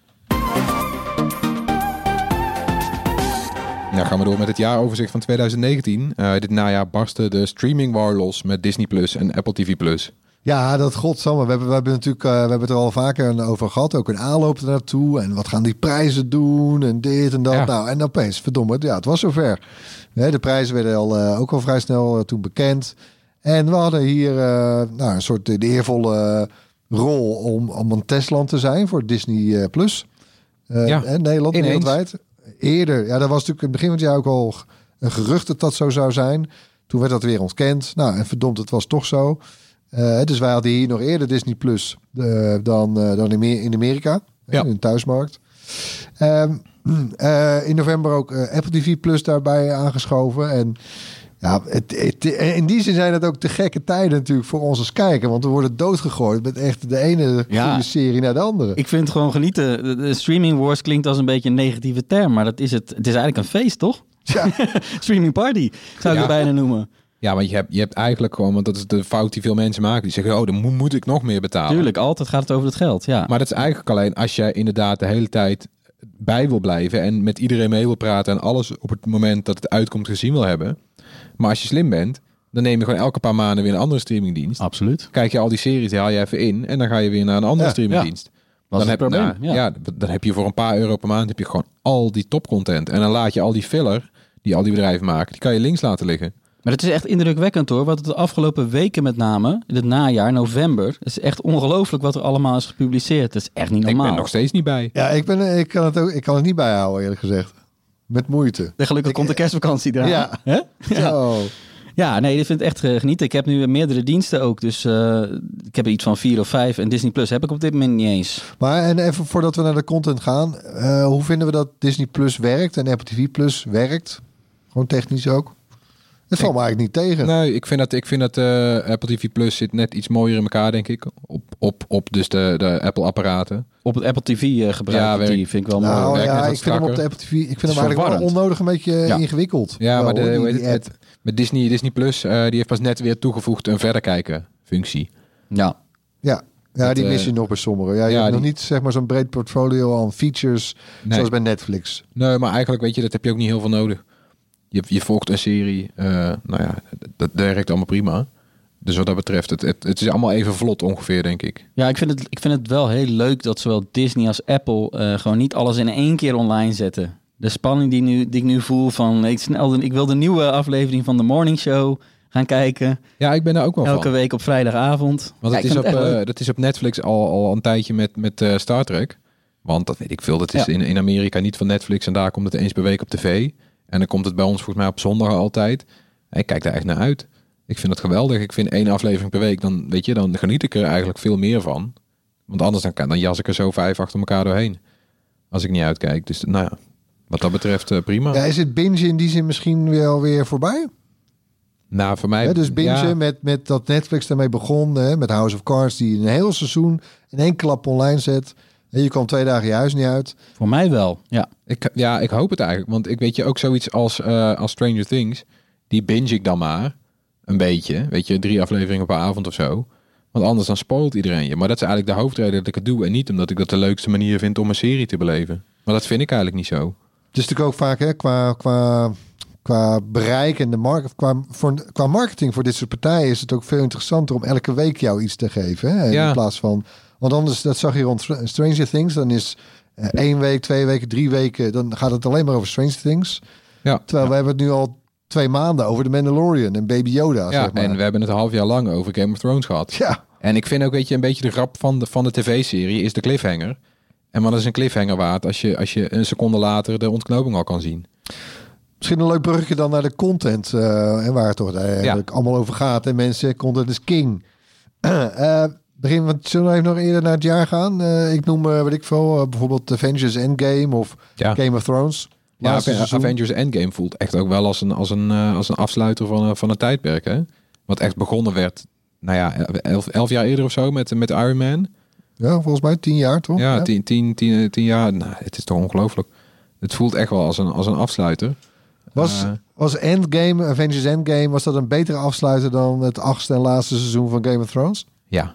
Ja, gaan we door met het jaaroverzicht van 2019. Dit najaar barstte de streaming war los met Disney Plus en Apple TV Plus. Ja, dat godsamme. We hebben natuurlijk we hebben het er al vaker over gehad. Ook een aanloop ernaartoe. En wat gaan die prijzen doen? En dit en dat. Ja. Nou, en opeens, verdomme, ja, het was zover. De prijzen werden ook al vrij snel toen bekend. En we hadden hier een soort de eervolle rol om een testland te zijn voor Disney Plus. Nederland, wereldwijd. Eerder, dat was natuurlijk in het begin van het jaar ook al een gerucht dat dat zo zou zijn. Toen werd dat weer ontkend. Nou, en verdomd, het was toch zo. Dus wij hadden hier nog eerder Disney Plus dan in Amerika. In de thuismarkt. In november ook Apple TV Plus daarbij aangeschoven. En ja, in die zin zijn het ook te gekke tijden natuurlijk voor ons als kijker. Want we worden doodgegooid met echt de ene goede serie naar de andere. Ik vind het gewoon genieten. De streaming wars klinkt als een beetje een negatieve term. Maar dat is het. Het is eigenlijk een feest, toch? Ja. Streaming party, zou ik het bijna noemen. Ja, want je hebt eigenlijk gewoon, want dat is de fout die veel mensen maken. Die zeggen, oh, dan moet ik nog meer betalen. Tuurlijk, altijd gaat het over het geld, ja. Maar dat is eigenlijk alleen als je inderdaad de hele tijd bij wil blijven en met iedereen mee wil praten en alles op het moment dat het uitkomt gezien wil hebben. Maar als je slim bent, dan neem je gewoon elke paar maanden weer een andere streamingdienst. Absoluut. Kijk je al die series, die haal je even in en dan ga je weer naar een andere streamingdienst. Dan heb je voor een paar euro per maand heb je gewoon al die topcontent. En dan laat je al die filler die al die bedrijven maken, die kan je links laten liggen. Maar het is echt indrukwekkend hoor. Wat de afgelopen weken met name, in het najaar, november, het is echt ongelooflijk wat er allemaal is gepubliceerd. Het is echt niet normaal. Ik ben nog steeds niet bij. Ja, ik kan het niet bijhouden eerlijk gezegd. Met moeite. En gelukkig komt de kerstvakantie eraan. Ja. Hè? Ja. Ja, nee, ik vind het echt genieten. Ik heb nu meerdere diensten ook. Dus ik heb er iets van 4 of 5. En Disney Plus heb ik op dit moment niet eens. Maar en even voordat we naar de content gaan. Hoe vinden we dat Disney Plus werkt en Apple TV Plus werkt? Gewoon technisch ook. Het valt me eigenlijk niet tegen. Nee, ik vind dat Apple TV Plus zit net iets mooier in elkaar, denk ik. Op dus de Apple-apparaten. Op het Apple TV gebruik die vind ik wel mooi. Ja, ik vind hem op de Apple TV. Ik vind hem eigenlijk wel onnodig een beetje ingewikkeld. Ja, maar met Disney Plus, die heeft pas net weer toegevoegd een verder kijken functie. Ja, die mis je nog bij sommigen. Ja, je hebt nog niet zeg maar zo'n breed portfolio aan features zoals bij Netflix. Nee, maar eigenlijk weet je, dat heb je ook niet heel veel nodig. Je volgt een serie, dat werkt allemaal prima. Dus wat dat betreft, het is allemaal even vlot ongeveer, denk ik. Ja, ik vind het wel heel leuk dat zowel Disney als Apple gewoon niet alles in één keer online zetten. De spanning die ik nu voel van, ik wil de nieuwe aflevering van The Morning Show gaan kijken. Ja, ik ben daar ook wel Elke week op vrijdagavond. Want dat is op Netflix al een tijdje met Star Trek. Want dat weet ik veel, dat is in Amerika niet van Netflix en daar komt het eens per week op tv. En dan komt het bij ons volgens mij op zondag altijd. Ik kijk daar echt naar uit. Ik vind het geweldig. Ik vind 1 aflevering per week, dan geniet ik er eigenlijk veel meer van. Want anders dan jas ik er zo 5 achter elkaar doorheen. Als ik niet uitkijk. Dus wat dat betreft prima. Ja, is het binge in die zin misschien wel weer voorbij? Nou, voor mij... dus binge met dat Netflix daarmee begon. Met House of Cards, die een heel seizoen in 1 klap online zet. En je kwam 2 dagen je huis niet uit. Voor mij wel, ja. Ik hoop het eigenlijk. Want ik weet je ook zoiets als Stranger Things. Die binge ik dan maar een beetje. Weet je, 3 afleveringen per avond of zo. Want anders dan spoilt iedereen je. Maar dat is eigenlijk de hoofdreden dat ik het doe. En niet omdat ik dat de leukste manier vind om een serie te beleven. Maar dat vind ik eigenlijk niet zo. Het is natuurlijk ook vaak qua bereik en qua marketing voor dit soort partijen is het ook veel interessanter om elke week jou iets te geven. Hè? In plaats van... Want anders, dat zag je rond Stranger Things, dan is 1 week, 2 weken, 3 weken, dan gaat het alleen maar over Stranger Things. Ja. Terwijl we hebben het nu al 2 maanden over The Mandalorian en Baby Yoda. Ja, zeg maar. En we hebben het een half jaar lang over Game of Thrones gehad. Ja. En ik vind ook, weet je, een beetje de grap van de tv-serie is de cliffhanger. En wat is een cliffhanger waard als je een seconde later de ontknoping al kan zien? Misschien een leuk bruggetje dan naar de content. En waar het toch eigenlijk allemaal over gaat. En mensen, content is king. Zullen we even nog eerder naar het jaar gaan? Ik noem, bijvoorbeeld Avengers Endgame of Game of Thrones. Ja, Avengers Endgame voelt echt ook wel als een afsluiter van een tijdperk. Hè? Wat echt begonnen werd, 11 jaar eerder of zo met Iron Man. Ja, volgens mij 10 jaar, toch? Ja, 10 jaar. Nou, het is toch ongelooflijk. Het voelt echt wel als een afsluiter. Was Endgame, Avengers Endgame, was dat een betere afsluiter dan het 8e en laatste seizoen van Game of Thrones? Ja.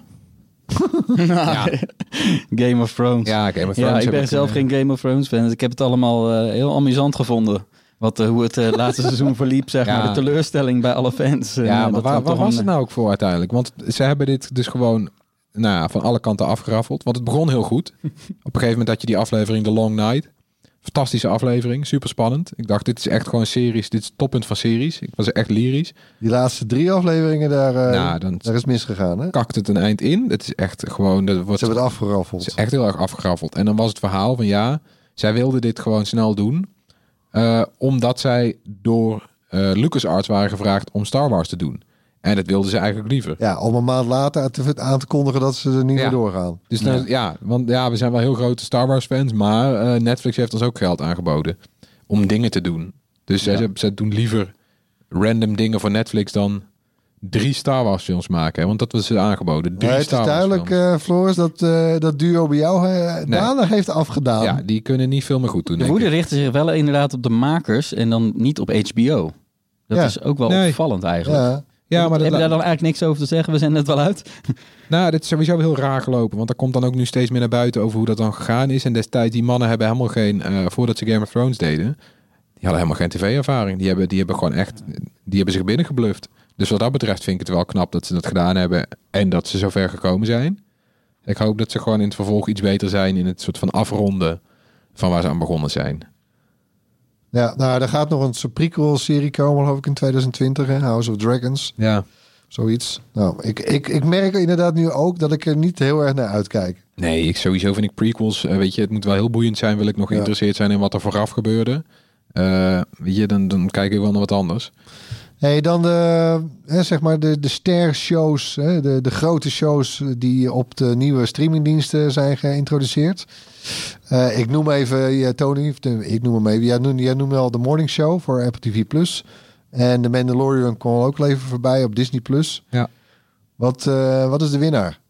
Game of Thrones. Ja, Game of Thrones. Ja, ik ben zelf geen Game of Thrones fan. Dus ik heb het allemaal heel amusant gevonden. Hoe het laatste seizoen verliep, zeg maar. De teleurstelling bij alle fans. Maar waar was het nou ook voor uiteindelijk? Want ze hebben dit dus gewoon van alle kanten afgeraffeld. Want het begon heel goed. Op een gegeven moment had je die aflevering The Long Night. Fantastische aflevering, super spannend. Ik dacht, dit is echt gewoon series. Dit is het toppunt van series. Ik was echt lyrisch. Die laatste 3 afleveringen, daar is misgegaan, hè? Kakt het een eind in. Het is echt gewoon... Ze hebben het afgeraffeld. Het is echt heel erg afgeraffeld. En dan was het verhaal van zij wilden dit gewoon snel doen. Omdat zij door LucasArts waren gevraagd om Star Wars te doen. En dat wilden ze eigenlijk liever. Ja, om een maand later aan te kondigen dat ze er niet meer doorgaan. Dus we zijn wel heel grote Star Wars fans, maar Netflix heeft ons ook geld aangeboden om dingen te doen. Dus zij doen liever random dingen voor Netflix dan 3 Star Wars films maken. Hè? Want dat was ze aangeboden. 3 het Star is Wars duidelijk, Floris, dat duo bij jou daarna heeft afgedaan. Ja, die kunnen niet veel meer goed doen. De woede richtte zich wel inderdaad op de makers en dan niet op HBO. Dat is ook wel opvallend eigenlijk. Ja, maar heb je daar dan eigenlijk niks over te zeggen? We zijn net wel uit. Nou, dit is sowieso heel raar gelopen. Want er komt dan ook nu steeds meer naar buiten over hoe dat dan gegaan is. En destijds, die mannen hebben helemaal geen... voordat ze Game of Thrones deden, die hadden helemaal geen tv-ervaring. Die hebben gewoon echt... Die hebben zich binnengebluft. Dus wat dat betreft vind ik het wel knap dat ze dat gedaan hebben. En dat ze zo ver gekomen zijn. Ik hoop dat ze gewoon in het vervolg iets beter zijn in het soort van afronden van waar ze aan begonnen zijn. Ja, er gaat nog een prequel-serie komen, geloof ik, in 2020. Hè? House of Dragons. Ja. Zoiets. Nou, ik merk inderdaad nu ook dat ik er niet heel erg naar uitkijk. Nee, sowieso vind ik prequels... weet je, het moet wel heel boeiend zijn. Wil ik nog geïnteresseerd zijn in wat er vooraf gebeurde. Weet je, dan kijk ik wel naar wat anders. Hey, dan de ster-shows, de grote shows die op de nieuwe streamingdiensten zijn geïntroduceerd. Ik noem even, Tony, ik noem hem even. Jij noemde al de Morning Show voor Apple TV+. En de Mandalorian kwam ook even voorbij op Disney+. Ja. Wat is de winnaar?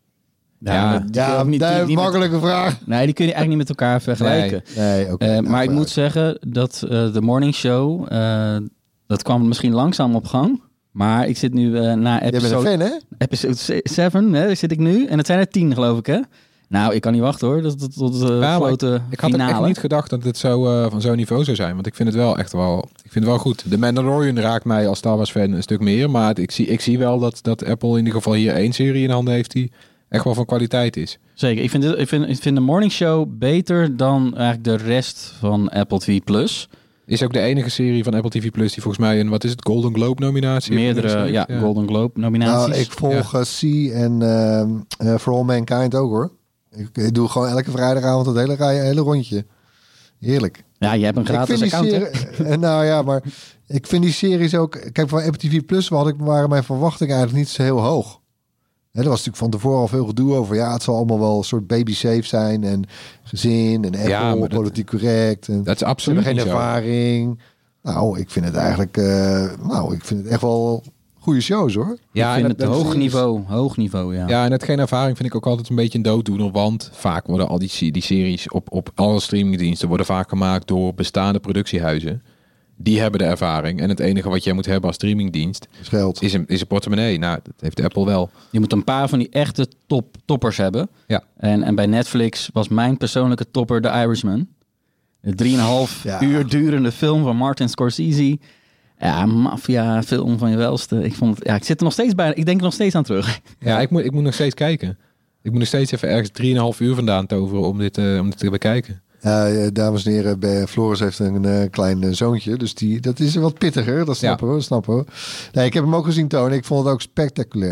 Niet makkelijke vraag. Nee, die kun je eigenlijk niet met elkaar vergelijken. Nee, okay, maar ik moet zeggen dat de Morning Show... dat kwam misschien langzaam op gang. Maar ik zit nu na episode... Je bent een fan, hè? Episode 7, hè, zit ik nu. En het zijn er 10, geloof ik, hè? Nou, ik kan niet wachten, hoor. Tot de grote ik had echt niet gedacht dat dit zo van zo'n niveau zou zijn. Want ik vind het wel echt wel... Ik vind het wel goed. De Mandalorian raakt mij als Star Wars fan een stuk meer. Maar ik zie wel dat Apple in ieder geval hier 1 serie in handen heeft die echt wel van kwaliteit is. Zeker. Ik vind de Morning Show beter dan eigenlijk de rest van Apple TV+. Is ook de enige serie van Apple TV Plus die volgens mij een, Golden Globe nominatie? Meerdere, Golden Globe nominaties. Nou, ik volg C en For All Mankind ook, hoor. Ik doe gewoon elke vrijdagavond het hele rondje. Heerlijk. Ja, je hebt een gratis account, nou ja, maar ik vind die series ook... Kijk, van Apple TV Plus waren mijn verwachtingen eigenlijk niet zo heel hoog. Er was natuurlijk van tevoren al veel gedoe over... het zal allemaal wel een soort baby-safe zijn... en gezin en Apple, politiek correct. En dat is absoluut geen ervaring. Nou, ik vind het eigenlijk... ik vind het echt wel goede shows, hoor. Ja, ik vind het hoog niveau, ja. Ja, en het geen ervaring vind ik ook altijd een beetje een dooddoener... want vaak worden al die series op alle streamingdiensten... worden vaak gemaakt door bestaande productiehuizen... Die hebben de ervaring. En het enige wat jij moet hebben als streamingdienst... is een portemonnee. Nou, dat heeft Apple wel. Je moet een paar van die echte toppers hebben. Ja. En bij Netflix was mijn persoonlijke topper The Irishman. Een 3,5 uur durende film van Martin Scorsese. Ja, maffia film van je welste. Ik vond het, ik zit er nog steeds bij. Ik denk er nog steeds aan terug. Ja, ik moet nog steeds kijken. Ik moet nog steeds even ergens 3,5 uur vandaan toveren om dit te bekijken. Dames en heren, Floris heeft een klein zoontje. Dus dat is wat pittiger. Dat snappen we. Nee, ik heb hem ook gezien, Tony. Ik vond het ook spectaculair.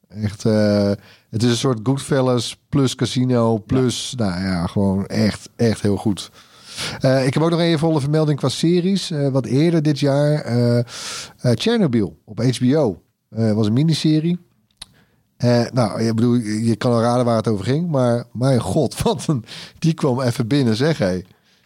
Echt, het is een soort Goodfellas plus casino plus, nou ja, gewoon echt heel goed. Ik heb ook nog een volle vermelding qua series. Wat eerder dit jaar. Chernobyl op HBO. Was een miniserie. Nou, ik bedoel, je kan al raden waar het over ging. Maar mijn god, die kwam even binnen, zeg hé.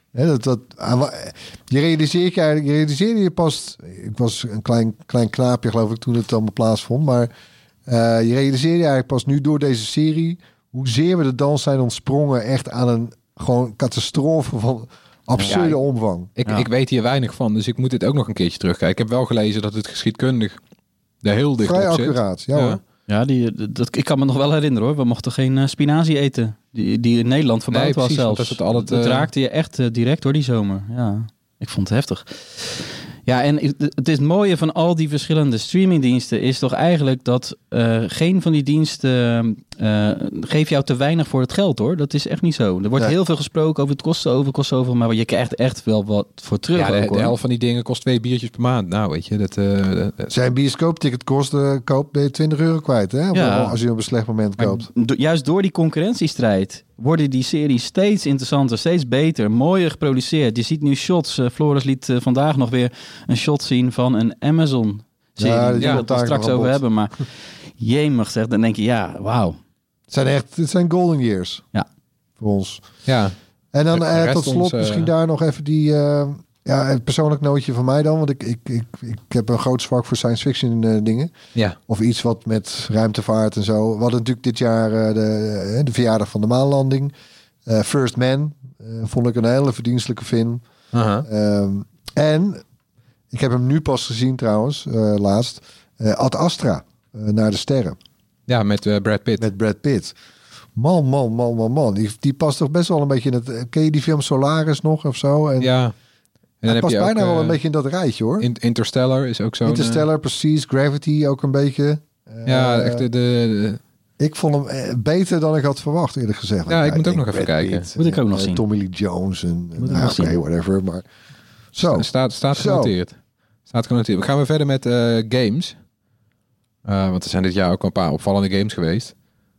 Je realiseerde je pas... Ik was een klein knaapje, geloof ik, toen het allemaal plaatsvond. Maar je realiseerde eigenlijk pas nu door deze serie... hoezeer we de dans zijn ontsprongen echt aan een gewoon catastrofe van absurde omvang. Ik weet hier weinig van, dus ik moet dit ook nog een keertje terugkijken. Ik heb wel gelezen dat het geschiedkundig er heel dicht vrij op zit. accuraat, ja hoor. Ja, ik kan me nog wel herinneren hoor. We mochten geen spinazie eten. Die in Nederland verbouwd was zelfs. Het raakte je echt direct hoor, die zomer. Ja, ik vond het heftig. Ja, en het is mooie van al die verschillende streamingdiensten is toch eigenlijk dat geen van die diensten geeft jou te weinig voor het geld hoor. Dat is echt niet zo. Er wordt heel veel gesproken over het kost zoveel, maar je krijgt echt wel wat voor terug. Ja, de helft van die dingen kost 2 biertjes per maand. Nou, weet je, zijn bioscoopticket ben je €20 kwijt, hè? Ja. Als je op een slecht moment koopt. Juist door die concurrentiestrijd worden die series steeds interessanter, steeds beter, mooier geproduceerd. Je ziet nu shots. Floris liet vandaag nog weer een shot zien van een Amazon-serie. Ja, die we het straks over hebben. Maar jemig zeg, dan denk je, ja, wauw. Het zijn golden years. Ja. Voor ons. Ja. En dan tot slot misschien daar nog even die... een persoonlijk nootje van mij dan. Want ik heb een groot zwak voor science fiction dingen. Ja. Of iets wat met ruimtevaart en zo. We hadden natuurlijk dit jaar de verjaardag van de maanlanding. First Man. Vond ik een hele verdienstelijke film. En ik heb hem nu pas gezien trouwens, laatst. Ad Astra, Naar de Sterren. Ja, met Brad Pitt. Met Brad Pitt. Man. Die past toch best wel een beetje in het... Ken je die film Solaris nog of zo? En ja. En dan hij past heb je bijna ook, wel een beetje in dat rijtje hoor. Interstellar is ook zo. Interstellar, precies. Gravity ook een beetje. Ja, echt Ik vond hem beter dan ik had verwacht, eerlijk gezegd. Ja, ik moet ook nog even kijken. Moet ik ook nog zien. Tommy Lee Jones en whatever. Maar zo. Staat genoteerd. Staat genoteerd. We gaan weer verder met games. Want er zijn dit jaar ook een paar opvallende games geweest.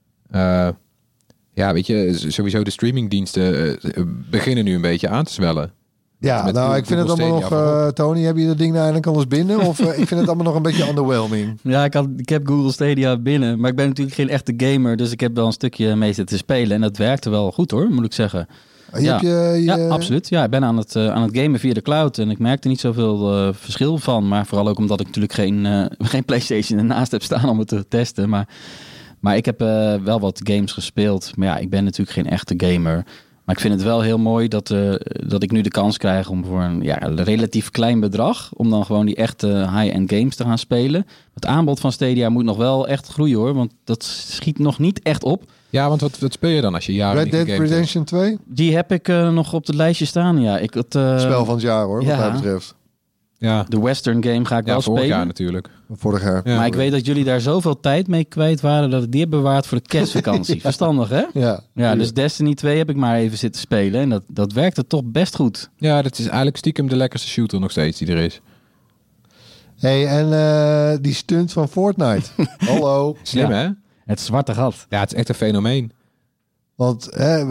Ja, weet je, sowieso de streamingdiensten beginnen nu een beetje aan te zwellen. Ja, nou, ik vind het allemaal nog... Tony, heb je dat ding nou eindelijk alles binnen? Of ik vind het allemaal nog een beetje underwhelming. Ja, ik heb Google Stadia binnen. Maar ik ben natuurlijk geen echte gamer. Dus ik heb wel een stukje mee zitten spelen. En dat werkte wel goed hoor, moet ik zeggen. Ja, absoluut. Ja, ik ben aan het gamen via de cloud. En ik merkte niet zoveel verschil van. Maar vooral ook omdat ik natuurlijk geen PlayStation ernaast heb staan om het te testen. Maar ik heb wel wat games gespeeld. Maar ja, ik ben natuurlijk geen echte gamer. Maar ik vind het wel heel mooi dat ik nu de kans krijg om voor een relatief klein bedrag... om dan gewoon die echte high-end games te gaan spelen. Het aanbod van Stadia moet nog wel echt groeien hoor. Want dat schiet nog niet echt op. Ja, want wat speel je dan als je jaren Red Dead Redemption 2? Die heb ik nog op het lijstje staan, ja. Spel van het jaar hoor, wat mij betreft. Ja. De Western game ga ik wel spelen. Vorig jaar natuurlijk. Vorig jaar. Ja, maar ik weet dat jullie daar zoveel tijd mee kwijt waren... dat ik die heb bewaard voor de kerstvakantie. Verstandig, hè? Ja, dus Destiny 2 heb ik maar even zitten spelen. En dat werkte toch best goed. Ja, dat is eigenlijk stiekem de lekkerste shooter nog steeds die er is. Hey, en die stunt van Fortnite. Hallo. Slim, hè? Het zwarte gat. Ja, het is echt een fenomeen. Want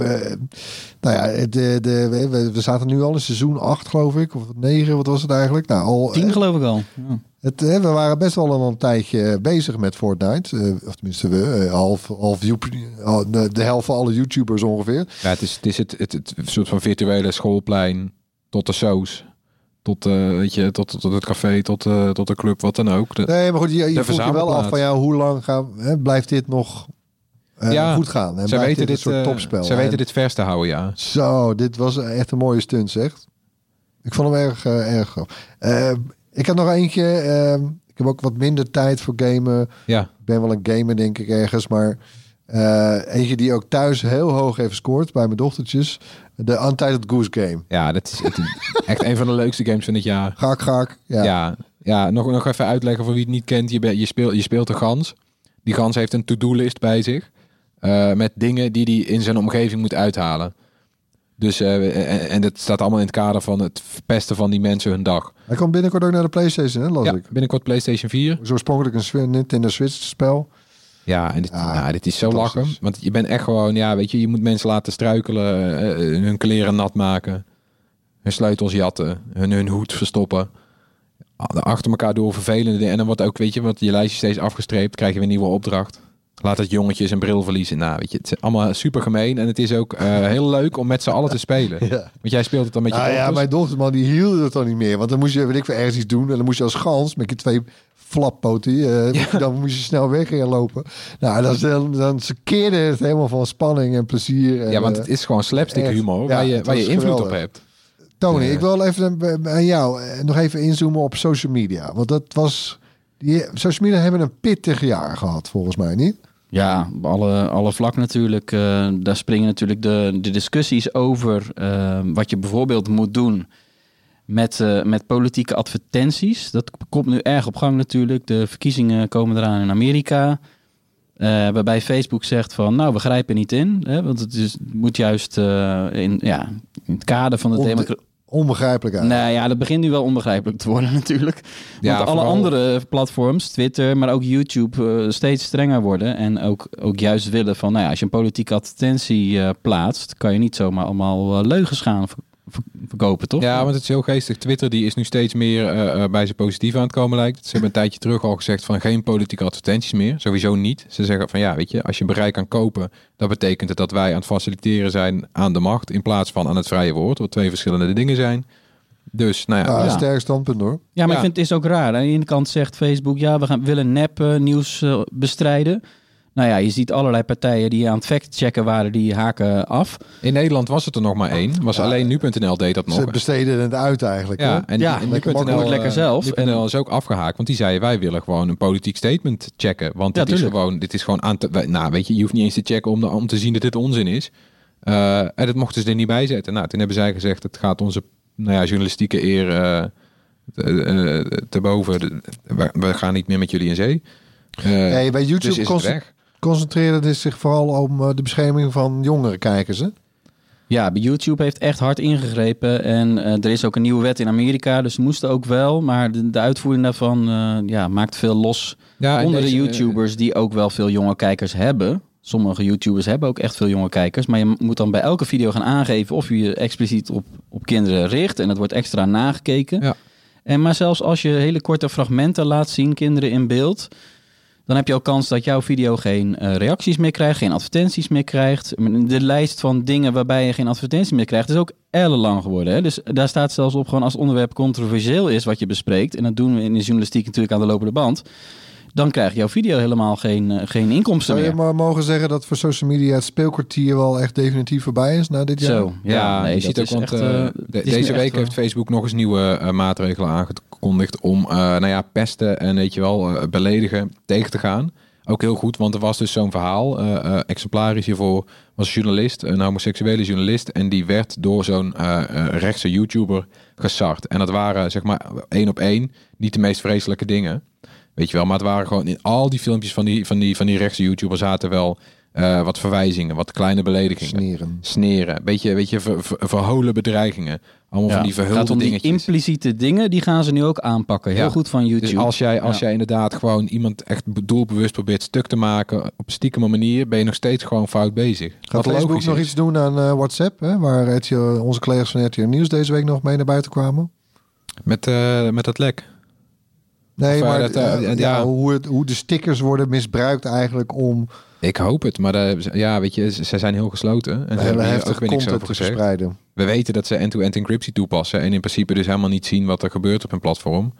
we zaten nu al in seizoen 8, geloof ik. Of 9, wat was het eigenlijk? Nou, al 10 geloof ik al. Ja. We waren best wel een tijdje bezig met Fortnite. Of tenminste, de helft van alle YouTubers ongeveer. Ja, het is het soort van virtuele schoolplein tot de shows. Tot het café, tot de club, wat dan ook. Nee, maar goed, je vroeg je wel af van hoe lang blijft dit nog... goed gaan. En zij weten dit soort topspel. Zij weten dit vers te houden, ja. Zo, dit was echt een mooie stunt, zeg. Ik vond hem erg groot. Ik had nog eentje. Ik heb ook wat minder tijd voor gamen. Ja. Ik ben wel een gamer, denk ik, ergens. Maar eentje die ook thuis heel hoog heeft gescoord bij mijn dochtertjes. De Untitled Goose Game. Ja, dat is echt een van de leukste games van het jaar. Gak. Ja, nog even uitleggen voor wie het niet kent. Je speelt een gans. Die gans heeft een to-do-list bij zich. Met dingen die hij in zijn omgeving moet uithalen. Dus, en dat staat allemaal in het kader van het verpesten van die mensen hun dag. Hij komt binnenkort ook naar de PlayStation, hè, las ik. Binnenkort PlayStation 4. Oorspronkelijk een Nintendo Switch spel. Ja, en dit is zo lachen. Want je bent echt gewoon, je moet mensen laten struikelen, hun kleren nat maken, hun sleutels jatten, hun hoed verstoppen. Achter elkaar door vervelende dingen. En dan wordt ook, want je lijstje steeds afgestreept, krijg je weer een nieuwe opdracht. Laat het jongetje zijn bril verliezen. Het is allemaal super gemeen. En het is ook heel leuk om met z'n allen te spelen. Ja. Want jij speelt het dan met je dochters. Ja, mijn dochter, die hielden het dan niet meer. Want dan moest je, ergens iets doen. En dan moest je als gans met je 2 flappoten. Dan moest je snel weg gaan lopen. Nou, dan ze keerden het helemaal van spanning en plezier. Want het is gewoon slapstick humor waar je invloed geweldig. op hebt. Tony, ik wil even aan jou nog even inzoomen op social media. Want dat was... social media hebben een pittig jaar gehad, volgens mij, niet? Ja, alle vlakken natuurlijk. Daar springen natuurlijk de discussies over wat je bijvoorbeeld moet doen met politieke advertenties. Dat komt nu erg op gang natuurlijk. De verkiezingen komen eraan in Amerika. Waarbij Facebook zegt van, we grijpen niet in. Hè, want het moet juist in het kader van de democratie... Onbegrijpelijk eigenlijk. Nou ja, dat begint nu wel onbegrijpelijk te worden natuurlijk. Want alle andere platforms, Twitter, maar ook YouTube, steeds strenger worden. En ook juist willen van, als je een politieke advertentie plaatst, kan je niet zomaar allemaal leugens gaan verkopen, toch? Ja, want het is heel geestig. Twitter die is nu steeds meer bij zijn positief aan het komen, lijkt. Ze hebben een tijdje terug al gezegd van geen politieke advertenties meer. Sowieso niet. Ze zeggen van als je bereik kan kopen, dat betekent het dat wij aan het faciliteren zijn aan de macht in plaats van aan het vrije woord, wat 2 verschillende dingen zijn. Dus, een sterk standpunt hoor. Ja, maar ik vind het is ook raar. Aan de ene kant zegt Facebook, we willen nep nieuws bestrijden. Je ziet allerlei partijen die aan het fact-checken waren, die haken af. In Nederland was het er nog maar 1. Alleen nu.nl deed dat nog. Ze besteden het uit eigenlijk. Ja, en nu.nl lekker zelf. Nu.nl is ook afgehaakt, want die zei, wij willen gewoon een politiek statement checken. Want dit is gewoon aan te... je hoeft niet eens te checken om te zien dat dit onzin is. En dat mochten ze er niet bij zetten. Toen hebben zij gezegd, het gaat onze journalistieke eer te boven. We gaan niet meer met jullie in zee. Bij YouTube concentreerde het zich vooral om de bescherming van jongere kijkers, hè? Ja, bij YouTube heeft echt hard ingegrepen. En er is ook een nieuwe wet in Amerika, dus moesten ook wel. Maar de uitvoering daarvan maakt veel los onder de YouTubers die ook wel veel jonge kijkers hebben. Sommige YouTubers hebben ook echt veel jonge kijkers. Maar je moet dan bij elke video gaan aangeven of je je expliciet op kinderen richt. En het wordt extra nagekeken. Ja. Maar zelfs als je hele korte fragmenten laat zien, kinderen in beeld, dan heb je ook kans dat jouw video geen reacties meer krijgt, geen advertenties meer krijgt. De lijst van dingen waarbij je geen advertenties meer krijgt is ook ellenlang geworden. Hè? Dus daar staat zelfs op gewoon als het onderwerp controversieel is wat je bespreekt. En dat doen we in de journalistiek natuurlijk aan de lopende band. Dan krijg jouw video helemaal geen inkomsten meer. Zou je maar mogen zeggen dat voor social media het speelkwartier wel echt definitief voorbij is na dit jaar? Zo, je ziet ook, want deze week heeft Facebook nog eens nieuwe maatregelen aangekondigd om pesten en beledigen tegen te gaan. Ook heel goed, want er was dus zo'n verhaal. Exemplarisch hiervoor was een journalist, een homoseksuele journalist. En die werd door zo'n rechtse YouTuber gesart. En dat waren 1 op 1 niet de meest vreselijke dingen. Weet je wel, maar het waren gewoon in al die filmpjes van die rechtse YouTubers zaten wel wat verwijzingen, wat kleine beledigingen. Sneren. Beetje verholen bedreigingen. Allemaal van die verhulde dingetjes. Die impliciete dingen, die gaan ze nu ook aanpakken. Heel goed van YouTube. Dus als jij inderdaad gewoon iemand echt doelbewust probeert stuk te maken op een stiekeme manier, ben je nog steeds gewoon fout bezig. Gaat Facebook nog iets doen aan WhatsApp, hè? Waar onze collega's van RTL Nieuws deze week nog mee naar buiten kwamen? Met dat lek. Nee, maar hoe de stickers worden misbruikt eigenlijk om... Ik hoop het, maar ze zijn heel gesloten. En ze hebben hier ook weer niks over gezegd. Verspreiden. We weten dat ze end-to-end encryptie toepassen en in principe dus helemaal niet zien wat er gebeurt op hun platform.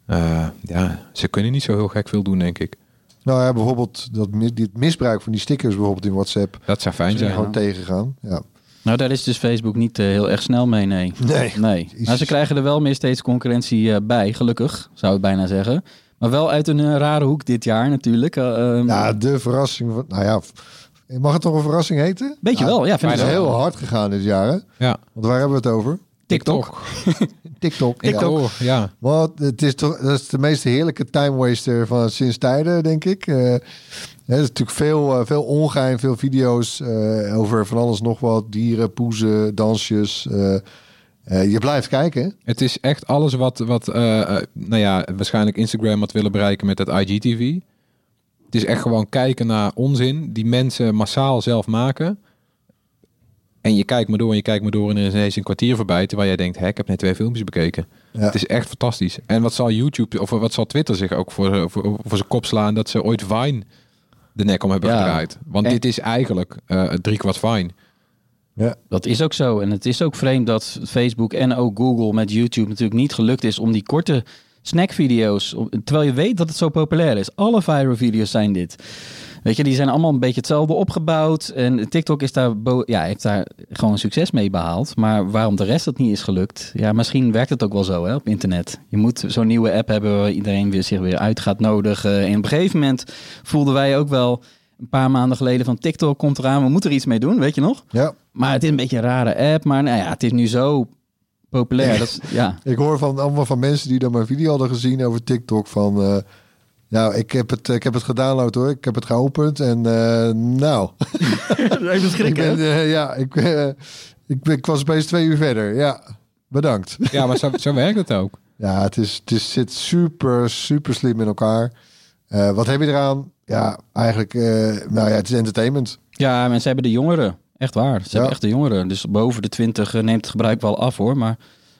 Ze kunnen niet zo heel gek veel doen, denk ik. Nou ja, bijvoorbeeld dit misbruik van die stickers bijvoorbeeld in WhatsApp. Dat zou fijn zijn. Gewoon tegengaan, ja. Nou, daar is dus Facebook niet heel erg snel mee, nee. Maar ze krijgen er wel meer steeds concurrentie bij, gelukkig, zou ik bijna zeggen. Maar wel uit een rare hoek dit jaar natuurlijk. De verrassing. Mag het toch een verrassing heten? Beetje wel, ja. Het is heel hard gegaan dit jaar, hè? Ja. Want waar hebben we het over? TikTok. TikTok. Ja. Want dat is de meest heerlijke time waster van sinds tijden, denk ik. Er is natuurlijk veel ongein, veel video's over van alles nog wat. Dieren, poezen, dansjes. Je blijft kijken. Het is echt alles wat waarschijnlijk Instagram had willen bereiken met het IGTV. Het is echt gewoon kijken naar onzin die mensen massaal zelf maken. En je kijkt maar door en je kijkt maar door en er is ineens een kwartier voorbij, terwijl jij denkt, ik heb net 2 filmpjes bekeken. Ja. Het is echt fantastisch. En wat zal YouTube of wat zal Twitter zich ook voor zijn kop slaan dat ze ooit Vine de nek om hebben gedraaid. Want dit is eigenlijk 3/4 Vine. Ja. Dat is ook zo. En het is ook vreemd dat Facebook en ook Google met YouTube natuurlijk niet gelukt is om die korte snackvideo's, terwijl je weet dat het zo populair is. Alle viral video's zijn dit. Weet je, die zijn allemaal een beetje hetzelfde opgebouwd. En TikTok is heeft daar gewoon succes mee behaald. Maar waarom de rest dat niet is gelukt? Ja, misschien werkt het ook wel zo op internet. Je moet zo'n nieuwe app hebben waar iedereen zich weer uit gaat nodigen. En op een gegeven moment voelden wij ook wel een paar maanden geleden van TikTok komt eraan. We moeten er iets mee doen, weet je nog? Ja. Maar het is een beetje een rare app. Maar het is nu zo populair. Dat is, Ik hoor allemaal van mensen die dan mijn video hadden gezien over TikTok van... ik heb het gedownload hoor. Ik heb het geopend en Even schrikken. Ik was opeens 2 uur verder. Ja, bedankt. Ja, maar zo werkt het ook. Ja, het zit super, super slim in elkaar. Wat heb je eraan? Ja, eigenlijk, het is entertainment. Ja, mensen hebben de jongeren. Echt waar. Ze hebben echt de jongeren. Dus boven de 20 neemt het gebruik wel af hoor. Maar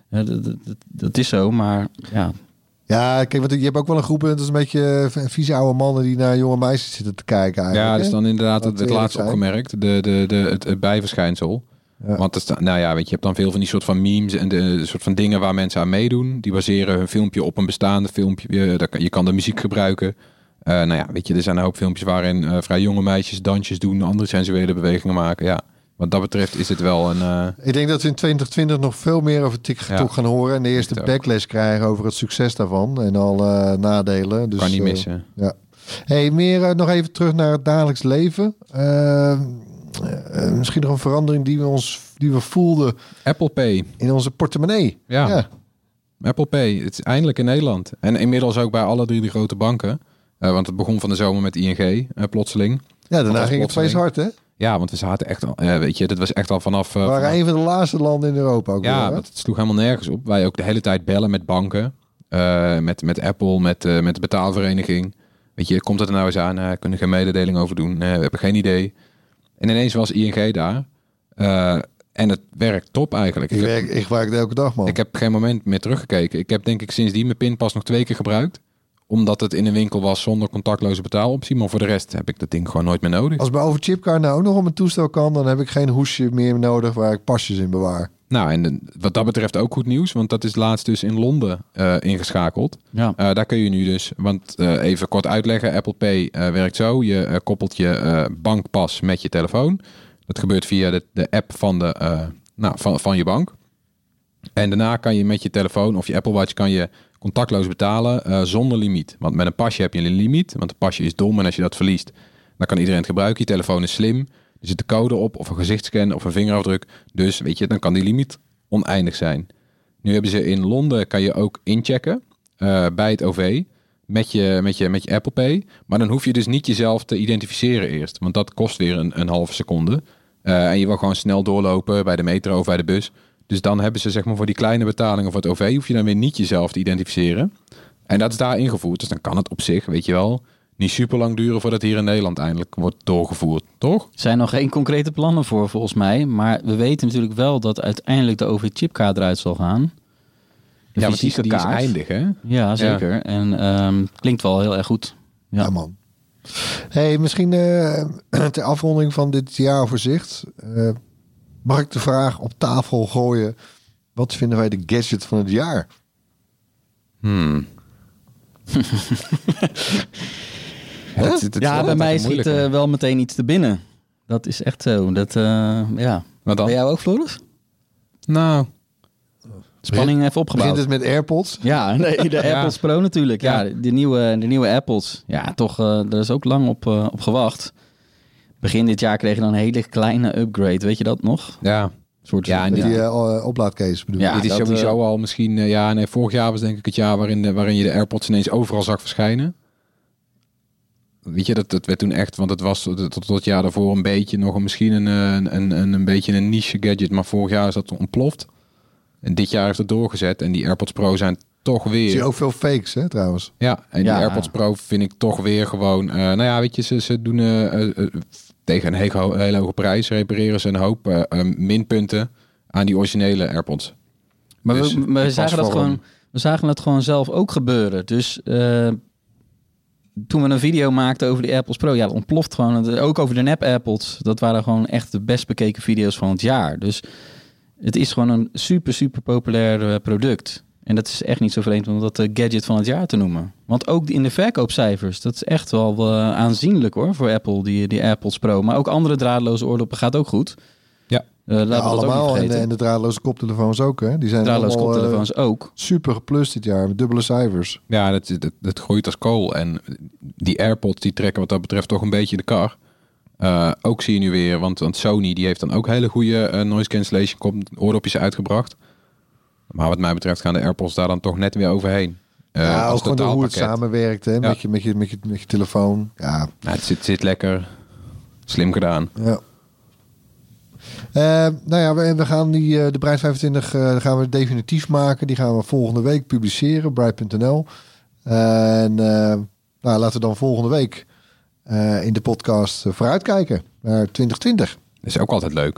dat is zo. Maar ja... Ja, kijk, want je hebt ook wel een groep, dat is een beetje vieze oude mannen die naar jonge meisjes zitten te kijken eigenlijk. Ja, dat is dan inderdaad het laatst opgemerkt, het bijverschijnsel. Ja. Want je hebt dan veel van die soort van memes en de soort van dingen waar mensen aan meedoen. Die baseren hun filmpje op een bestaande filmpje. Je kan de muziek gebruiken. Er zijn een hoop filmpjes waarin vrij jonge meisjes dansjes doen, andere sensuele bewegingen maken. Ja. Wat dat betreft is het wel een... Ik denk dat we in 2020 nog veel meer over TikTok gaan horen. En de eerste backlash krijgen over het succes daarvan. En al nadelen. Dus, kan niet missen. Ja. Hey, nog even terug naar het dagelijks leven. Misschien nog een verandering die we voelden. Apple Pay. In onze portemonnee. Ja. Apple Pay. Het is eindelijk in Nederland. En inmiddels ook bij alle 3 de grote banken. Want het begon van de zomer met ING. Plotseling. Ja, daarna ging het vlees hard, hè? Ja, want we zaten echt al... dit was echt al vanaf... We waren een van de laatste landen in Europa ook. Ja, het sloeg helemaal nergens op. Wij ook de hele tijd bellen met banken. Met Apple, met de betaalvereniging. Weet je, komt het er nou eens aan? Kunnen geen mededeling over doen? We hebben geen idee. En ineens was ING daar. En het werkt top eigenlijk. Ik gebruik elke dag, man. Ik heb geen moment meer teruggekeken. Ik heb denk ik sindsdien mijn pinpas nog 2 keer gebruikt. Omdat het in een winkel was zonder contactloze betaaloptie. Maar voor de rest heb ik dat ding gewoon nooit meer nodig. Als mijn overchipkaart nou ook nog op mijn toestel kan... dan heb ik geen hoesje meer nodig waar ik pasjes in bewaar. Nou, en wat dat betreft ook goed nieuws. Want dat is laatst dus in Londen ingeschakeld. Ja. Daar kun je nu dus... Want even kort uitleggen. Apple Pay werkt zo. Je koppelt je bankpas met je telefoon. Dat gebeurt via de app van je bank. En daarna kan je met je telefoon of je Apple Watch... kan je contactloos betalen zonder limiet. Want met een pasje heb je een limiet. Want een pasje is dom en als je dat verliest... dan kan iedereen het gebruiken. Je telefoon is slim. Er zit een code op of een gezichtscan of een vingerafdruk. Dus weet je, dan kan die limiet oneindig zijn. Nu hebben ze in Londen... kan je ook inchecken bij het OV... Met je Apple Pay. Maar dan hoef je dus niet jezelf te identificeren eerst. Want dat kost weer een halve seconde. En je wil gewoon snel doorlopen bij de metro of bij de bus... Dus dan hebben ze zeg maar voor die kleine betalingen voor het OV... hoef je dan weer niet jezelf te identificeren. En dat is daar ingevoerd. Dus dan kan het op zich, weet je wel... niet super lang duren voordat hier in Nederland eindelijk wordt doorgevoerd. Toch? Er zijn nog geen concrete plannen voor volgens mij. Maar we weten natuurlijk wel dat uiteindelijk de OV-chipkaart eruit zal gaan. Ja, want die is eindig, hè? Ja, zeker. Ja. En klinkt wel heel erg goed. Ja, man. Hey, misschien ter afronding van dit jaaroverzicht... mag ik de vraag op tafel gooien... wat vinden wij de gadget van het jaar? Bij mij schiet wel meteen iets te binnen. Dat is echt zo. Wat dan? Bij jou ook, Floris? Nou... Spanning even opgebouwd. Begint het met AirPods? Ja, de AirPods Pro natuurlijk. Ja, de nieuwe AirPods. Ja, toch, daar is ook lang op gewacht. Begin dit jaar kreeg je dan een hele kleine upgrade. Weet je dat nog? Ja. En die oplaadcase bedoel je? Ja, dit is sowieso al misschien... vorig jaar was denk ik het jaar waarin je de AirPods ineens overal zag verschijnen. Weet je, dat werd toen echt... Want het was tot het jaar daarvoor een beetje nog misschien een beetje een niche gadget. Maar vorig jaar is dat ontploft. En dit jaar heeft het doorgezet. En die AirPods Pro zijn toch weer... Zie je ook veel fakes, hè, trouwens. Ja, en die AirPods Pro vind ik toch weer gewoon... weet je, ze doen tegen een hele hoge prijs... repareren ze een hoop minpunten aan die originele AirPods. Maar dus we zagen dat gewoon zelf ook gebeuren. Dus toen we een video maakten over de AirPods Pro... dat ontploft gewoon. Ook over de nep AirPods. Dat waren gewoon echt de best bekeken video's van het jaar. Dus het is gewoon een super, super populair product. En dat is echt niet zo vreemd om dat gadget van het jaar te noemen. Want ook in de verkoopcijfers, dat is echt wel aanzienlijk hoor voor Apple, die AirPods Pro. Maar ook andere draadloze oordoppen gaat ook goed. Ja, allemaal. En de draadloze koptelefoons ook, hè? Die zijn draadloze koptelefoons ook. Super geplust dit jaar, met dubbele cijfers. Ja, dat groeit als kool. En die AirPods, die trekken wat dat betreft toch een beetje de kar. Ook zie je nu weer, want Sony die heeft dan ook hele goede noise cancellation oordopjes uitgebracht. Maar wat mij betreft gaan de AirPods daar dan toch net weer overheen. Ook gewoon hoe het samenwerkt, hè? Ja. Met je telefoon. Ja. Het zit lekker. Slim gedaan. Ja. We gaan de Bright 25 gaan we definitief maken. Die gaan we volgende week publiceren. Bright.nl. En laten we dan volgende week in de podcast vooruitkijken naar 2020. Dat is ook altijd leuk.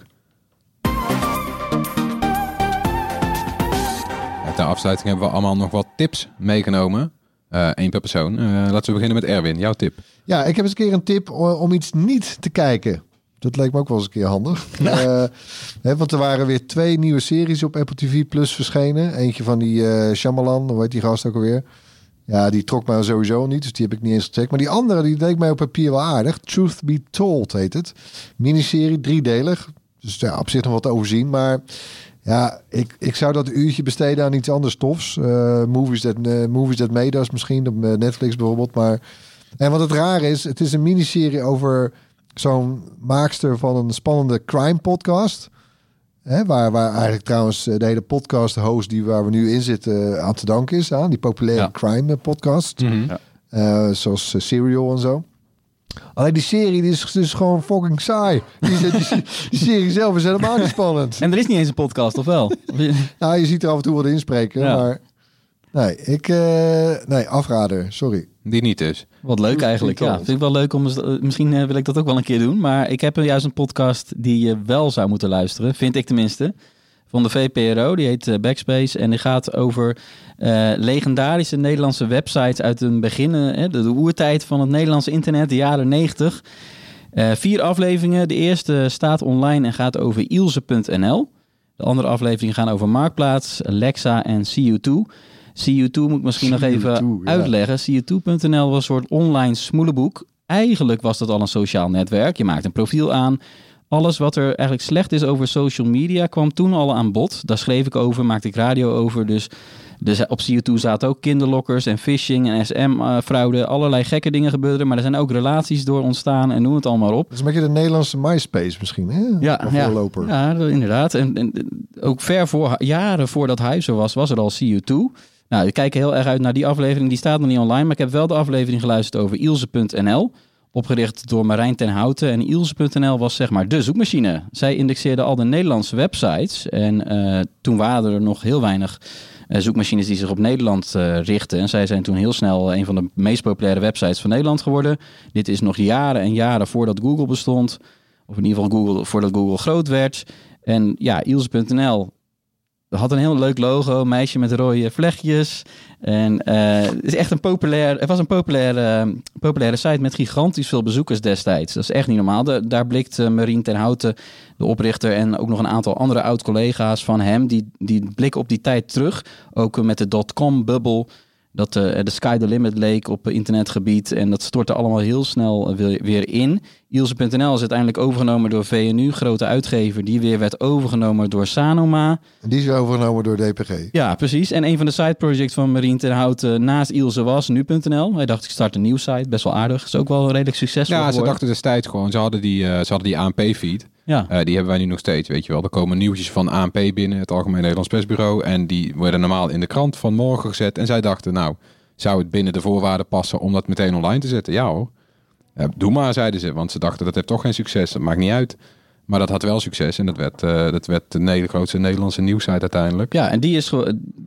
Ter afsluiting hebben we allemaal nog wat tips meegenomen. 1 per persoon. Laten we beginnen met Erwin. Jouw tip. Ja, ik heb eens een keer een tip om iets niet te kijken. Dat leek me ook wel eens een keer handig. Ja. Want er waren weer 2 nieuwe series op Apple TV Plus verschenen. Eentje van die Shyamalan, hoe heet die gast ook alweer? Ja, die trok mij sowieso niet, dus die heb ik niet eens gecheckt. Maar die andere, die deed mij op papier wel aardig. Truth Be Told heet het. Miniserie, 3-delig. Dus ja, op zich nog wat te overzien, maar... Ja, ik zou dat uurtje besteden aan iets anders tofs. Movies That Made Us misschien, op Netflix bijvoorbeeld. En wat het rare is, het is een miniserie over zo'n maakster van een spannende crime podcast. Waar eigenlijk trouwens de hele podcast host waar we nu in zitten aan te danken is. Aan die populaire crime podcast. Mm-hmm. Zoals Serial en zo. Alleen die serie die is dus gewoon fucking saai. Die serie zelf is helemaal niet spannend. En er is niet eens een podcast, of wel? Nou, je ziet er af en toe wat inspreken. Ja. Maar afrader, sorry. Die niet dus. Wat leuk eigenlijk, ja. Vind ik wel leuk om... Misschien wil ik dat ook wel een keer doen. Maar ik heb juist een podcast die je wel zou moeten luisteren. Vind ik tenminste. Van de VPRO, die heet Backspace. En die gaat over legendarische Nederlandse websites uit een begin, de oertijd van het Nederlandse internet, de jaren 90. 4 afleveringen. De eerste staat online en gaat over Ilse.nl. De andere afleveringen gaan over Marktplaats, Alexa en CU2. CU2 moet ik misschien nog even uitleggen. CU2.nl was een soort online smoelenboek. Eigenlijk was dat al een sociaal netwerk. Je maakt een profiel aan. Alles wat er eigenlijk slecht is over social media kwam toen al aan bod. Daar schreef ik over, maakte ik radio over. Dus op CU2 zaten ook kinderlokkers en phishing en SM-fraude. Allerlei gekke dingen gebeurden. Maar er zijn ook relaties door ontstaan en noem het allemaal op. Dat is een beetje de Nederlandse MySpace misschien, hè? Ja, inderdaad. En ook jaren voordat Hive zo was er al CU2. Nou, we kijken heel erg uit naar die aflevering. Die staat nog niet online, maar ik heb wel de aflevering geluisterd over Ilse.nl. Opgericht door Marijn ten Houten. En Ilse.nl was zeg maar de zoekmachine. Zij indexeerde al de Nederlandse websites. En toen waren er nog heel weinig zoekmachines die zich op Nederland richten. En zij zijn toen heel snel een van de meest populaire websites van Nederland geworden. Dit is nog jaren en jaren voordat Google bestond. Of in ieder geval voordat Google groot werd. En ja, Ilse.nl had een heel leuk logo, een meisje met rode vlechtjes. En het is echt het was een populaire site met gigantisch veel bezoekers destijds. Dat is echt niet normaal. Daar blikt Marien ten Houten, de oprichter, en ook nog een aantal andere oud-collega's van hem. Die blikken op die tijd terug. Ook met de dotcom-bubbel. Dat de sky the limit leek op internetgebied. En dat stortte allemaal heel snel weer in. Ilse.nl is uiteindelijk overgenomen door VNU, grote uitgever. Die weer werd overgenomen door Sanoma. En die is weer overgenomen door DPG. Ja, precies. En een van de sideprojects van Marien ten Houten naast Ilse was nu.nl. Hij dacht, ik start een nieuw site. Best wel aardig. Is ook wel redelijk succesvol geworden. Ze dachten destijds gewoon. Ze hadden die ANP-feed. Ja. Die hebben wij nu nog steeds, weet je wel. Er komen nieuwtjes van ANP binnen, het Algemeen Nederlands Persbureau. En die worden normaal in de krant van morgen gezet. En zij dachten, nou, zou het binnen de voorwaarden passen om dat meteen online te zetten? Ja hoor. Doe maar, zeiden ze. Want ze dachten, dat heeft toch geen succes. Dat maakt niet uit. Maar dat had wel succes. En dat werd de grootste Nederlandse nieuwssite uiteindelijk. Ja, en die is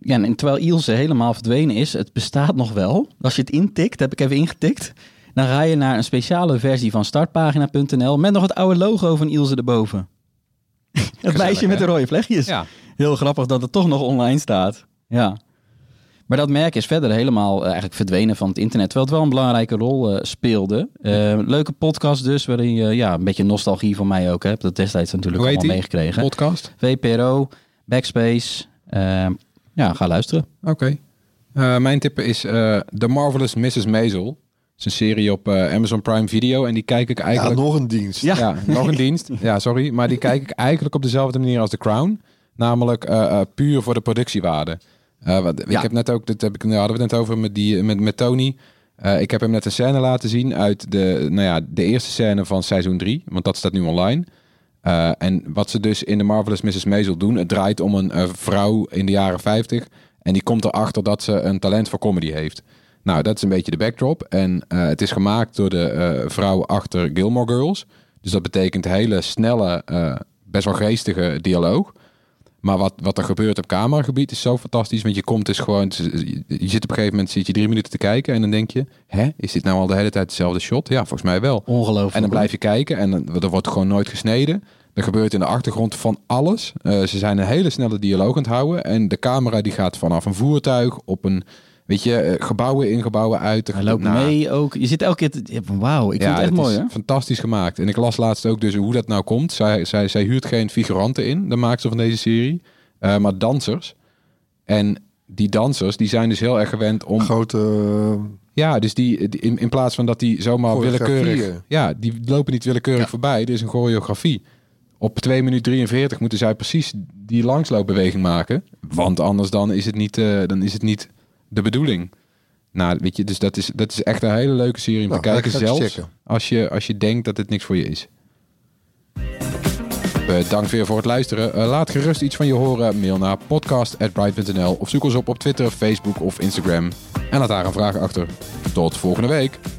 Ja, en terwijl Ilse helemaal verdwenen is, het bestaat nog wel. Als je het intikt, heb ik even ingetikt, dan ga je naar een speciale versie van startpagina.nl met nog het oude logo van Ilse erboven. Het meisje met de rode vlechtjes. Ja. Heel grappig dat het toch nog online staat. Ja. Maar dat merk is verder helemaal eigenlijk verdwenen van het internet. Terwijl het wel een belangrijke rol speelde. Leuke podcast dus, waarin je een beetje nostalgie van mij ook hebt. Dat destijds natuurlijk allemaal meegekregen. Podcast? VPRO, Backspace. Ga luisteren. Oké. Mijn tip is The Marvelous Mrs. Maisel. Het is een serie op Amazon Prime Video. En die kijk ik eigenlijk... Ja, nog een dienst. Ja, nog een dienst. Ja, sorry. Maar die kijk ik eigenlijk op dezelfde manier als The Crown. Namelijk puur voor de productiewaarde. Ik heb net ook, hadden we het net over met Tony. Ik heb hem net een scène laten zien uit de eerste scène van seizoen 3. Want dat staat nu online. En wat ze dus in The Marvelous Mrs. Maisel doen. Het draait om een vrouw in de jaren 50. En die komt erachter dat ze een talent voor comedy heeft. Nou, dat is een beetje de backdrop. En het is gemaakt door de vrouw achter Gilmore Girls. Dus dat betekent hele snelle, best wel geestige dialoog. Maar wat er gebeurt op cameragebied is zo fantastisch. Want je komt dus gewoon... Je zit op een gegeven moment, zit je 3 minuten te kijken. En dan denk je, is dit nou al de hele tijd dezelfde shot? Ja, volgens mij wel. Ongelooflijk. En dan blijf je kijken en er wordt gewoon nooit gesneden. Er gebeurt in de achtergrond van alles. Ze zijn een hele snelle dialoog aan het houden. En de camera die gaat vanaf een voertuig op een... Weet je, gebouwen in, gebouwen uit. Hij loopt mee ook. Je zit elke keer... Wauw, ik vind het echt mooi, hè? Fantastisch gemaakt. En ik las laatst ook dus hoe dat nou komt. Zij huurt geen figuranten in, de maakster van deze serie. Maar dansers. En die dansers, die zijn dus heel erg gewend om... Grote... Ja, dus die in plaats van dat die zomaar willekeurig... Ja, die lopen niet willekeurig voorbij. Er is een choreografie. Op 2 minuten 43 moeten zij precies die langsloopbeweging maken. Want anders dan is het niet de bedoeling. Nou, weet je, dus dat is echt een hele leuke serie om te kijken. Zelfs als je denkt dat het niks voor je is. Bedankt weer voor het luisteren. Laat gerust iets van je horen. Mail naar podcast@bright.nl of zoek ons op Twitter, Facebook of Instagram. En laat daar een vraag achter. Tot volgende week.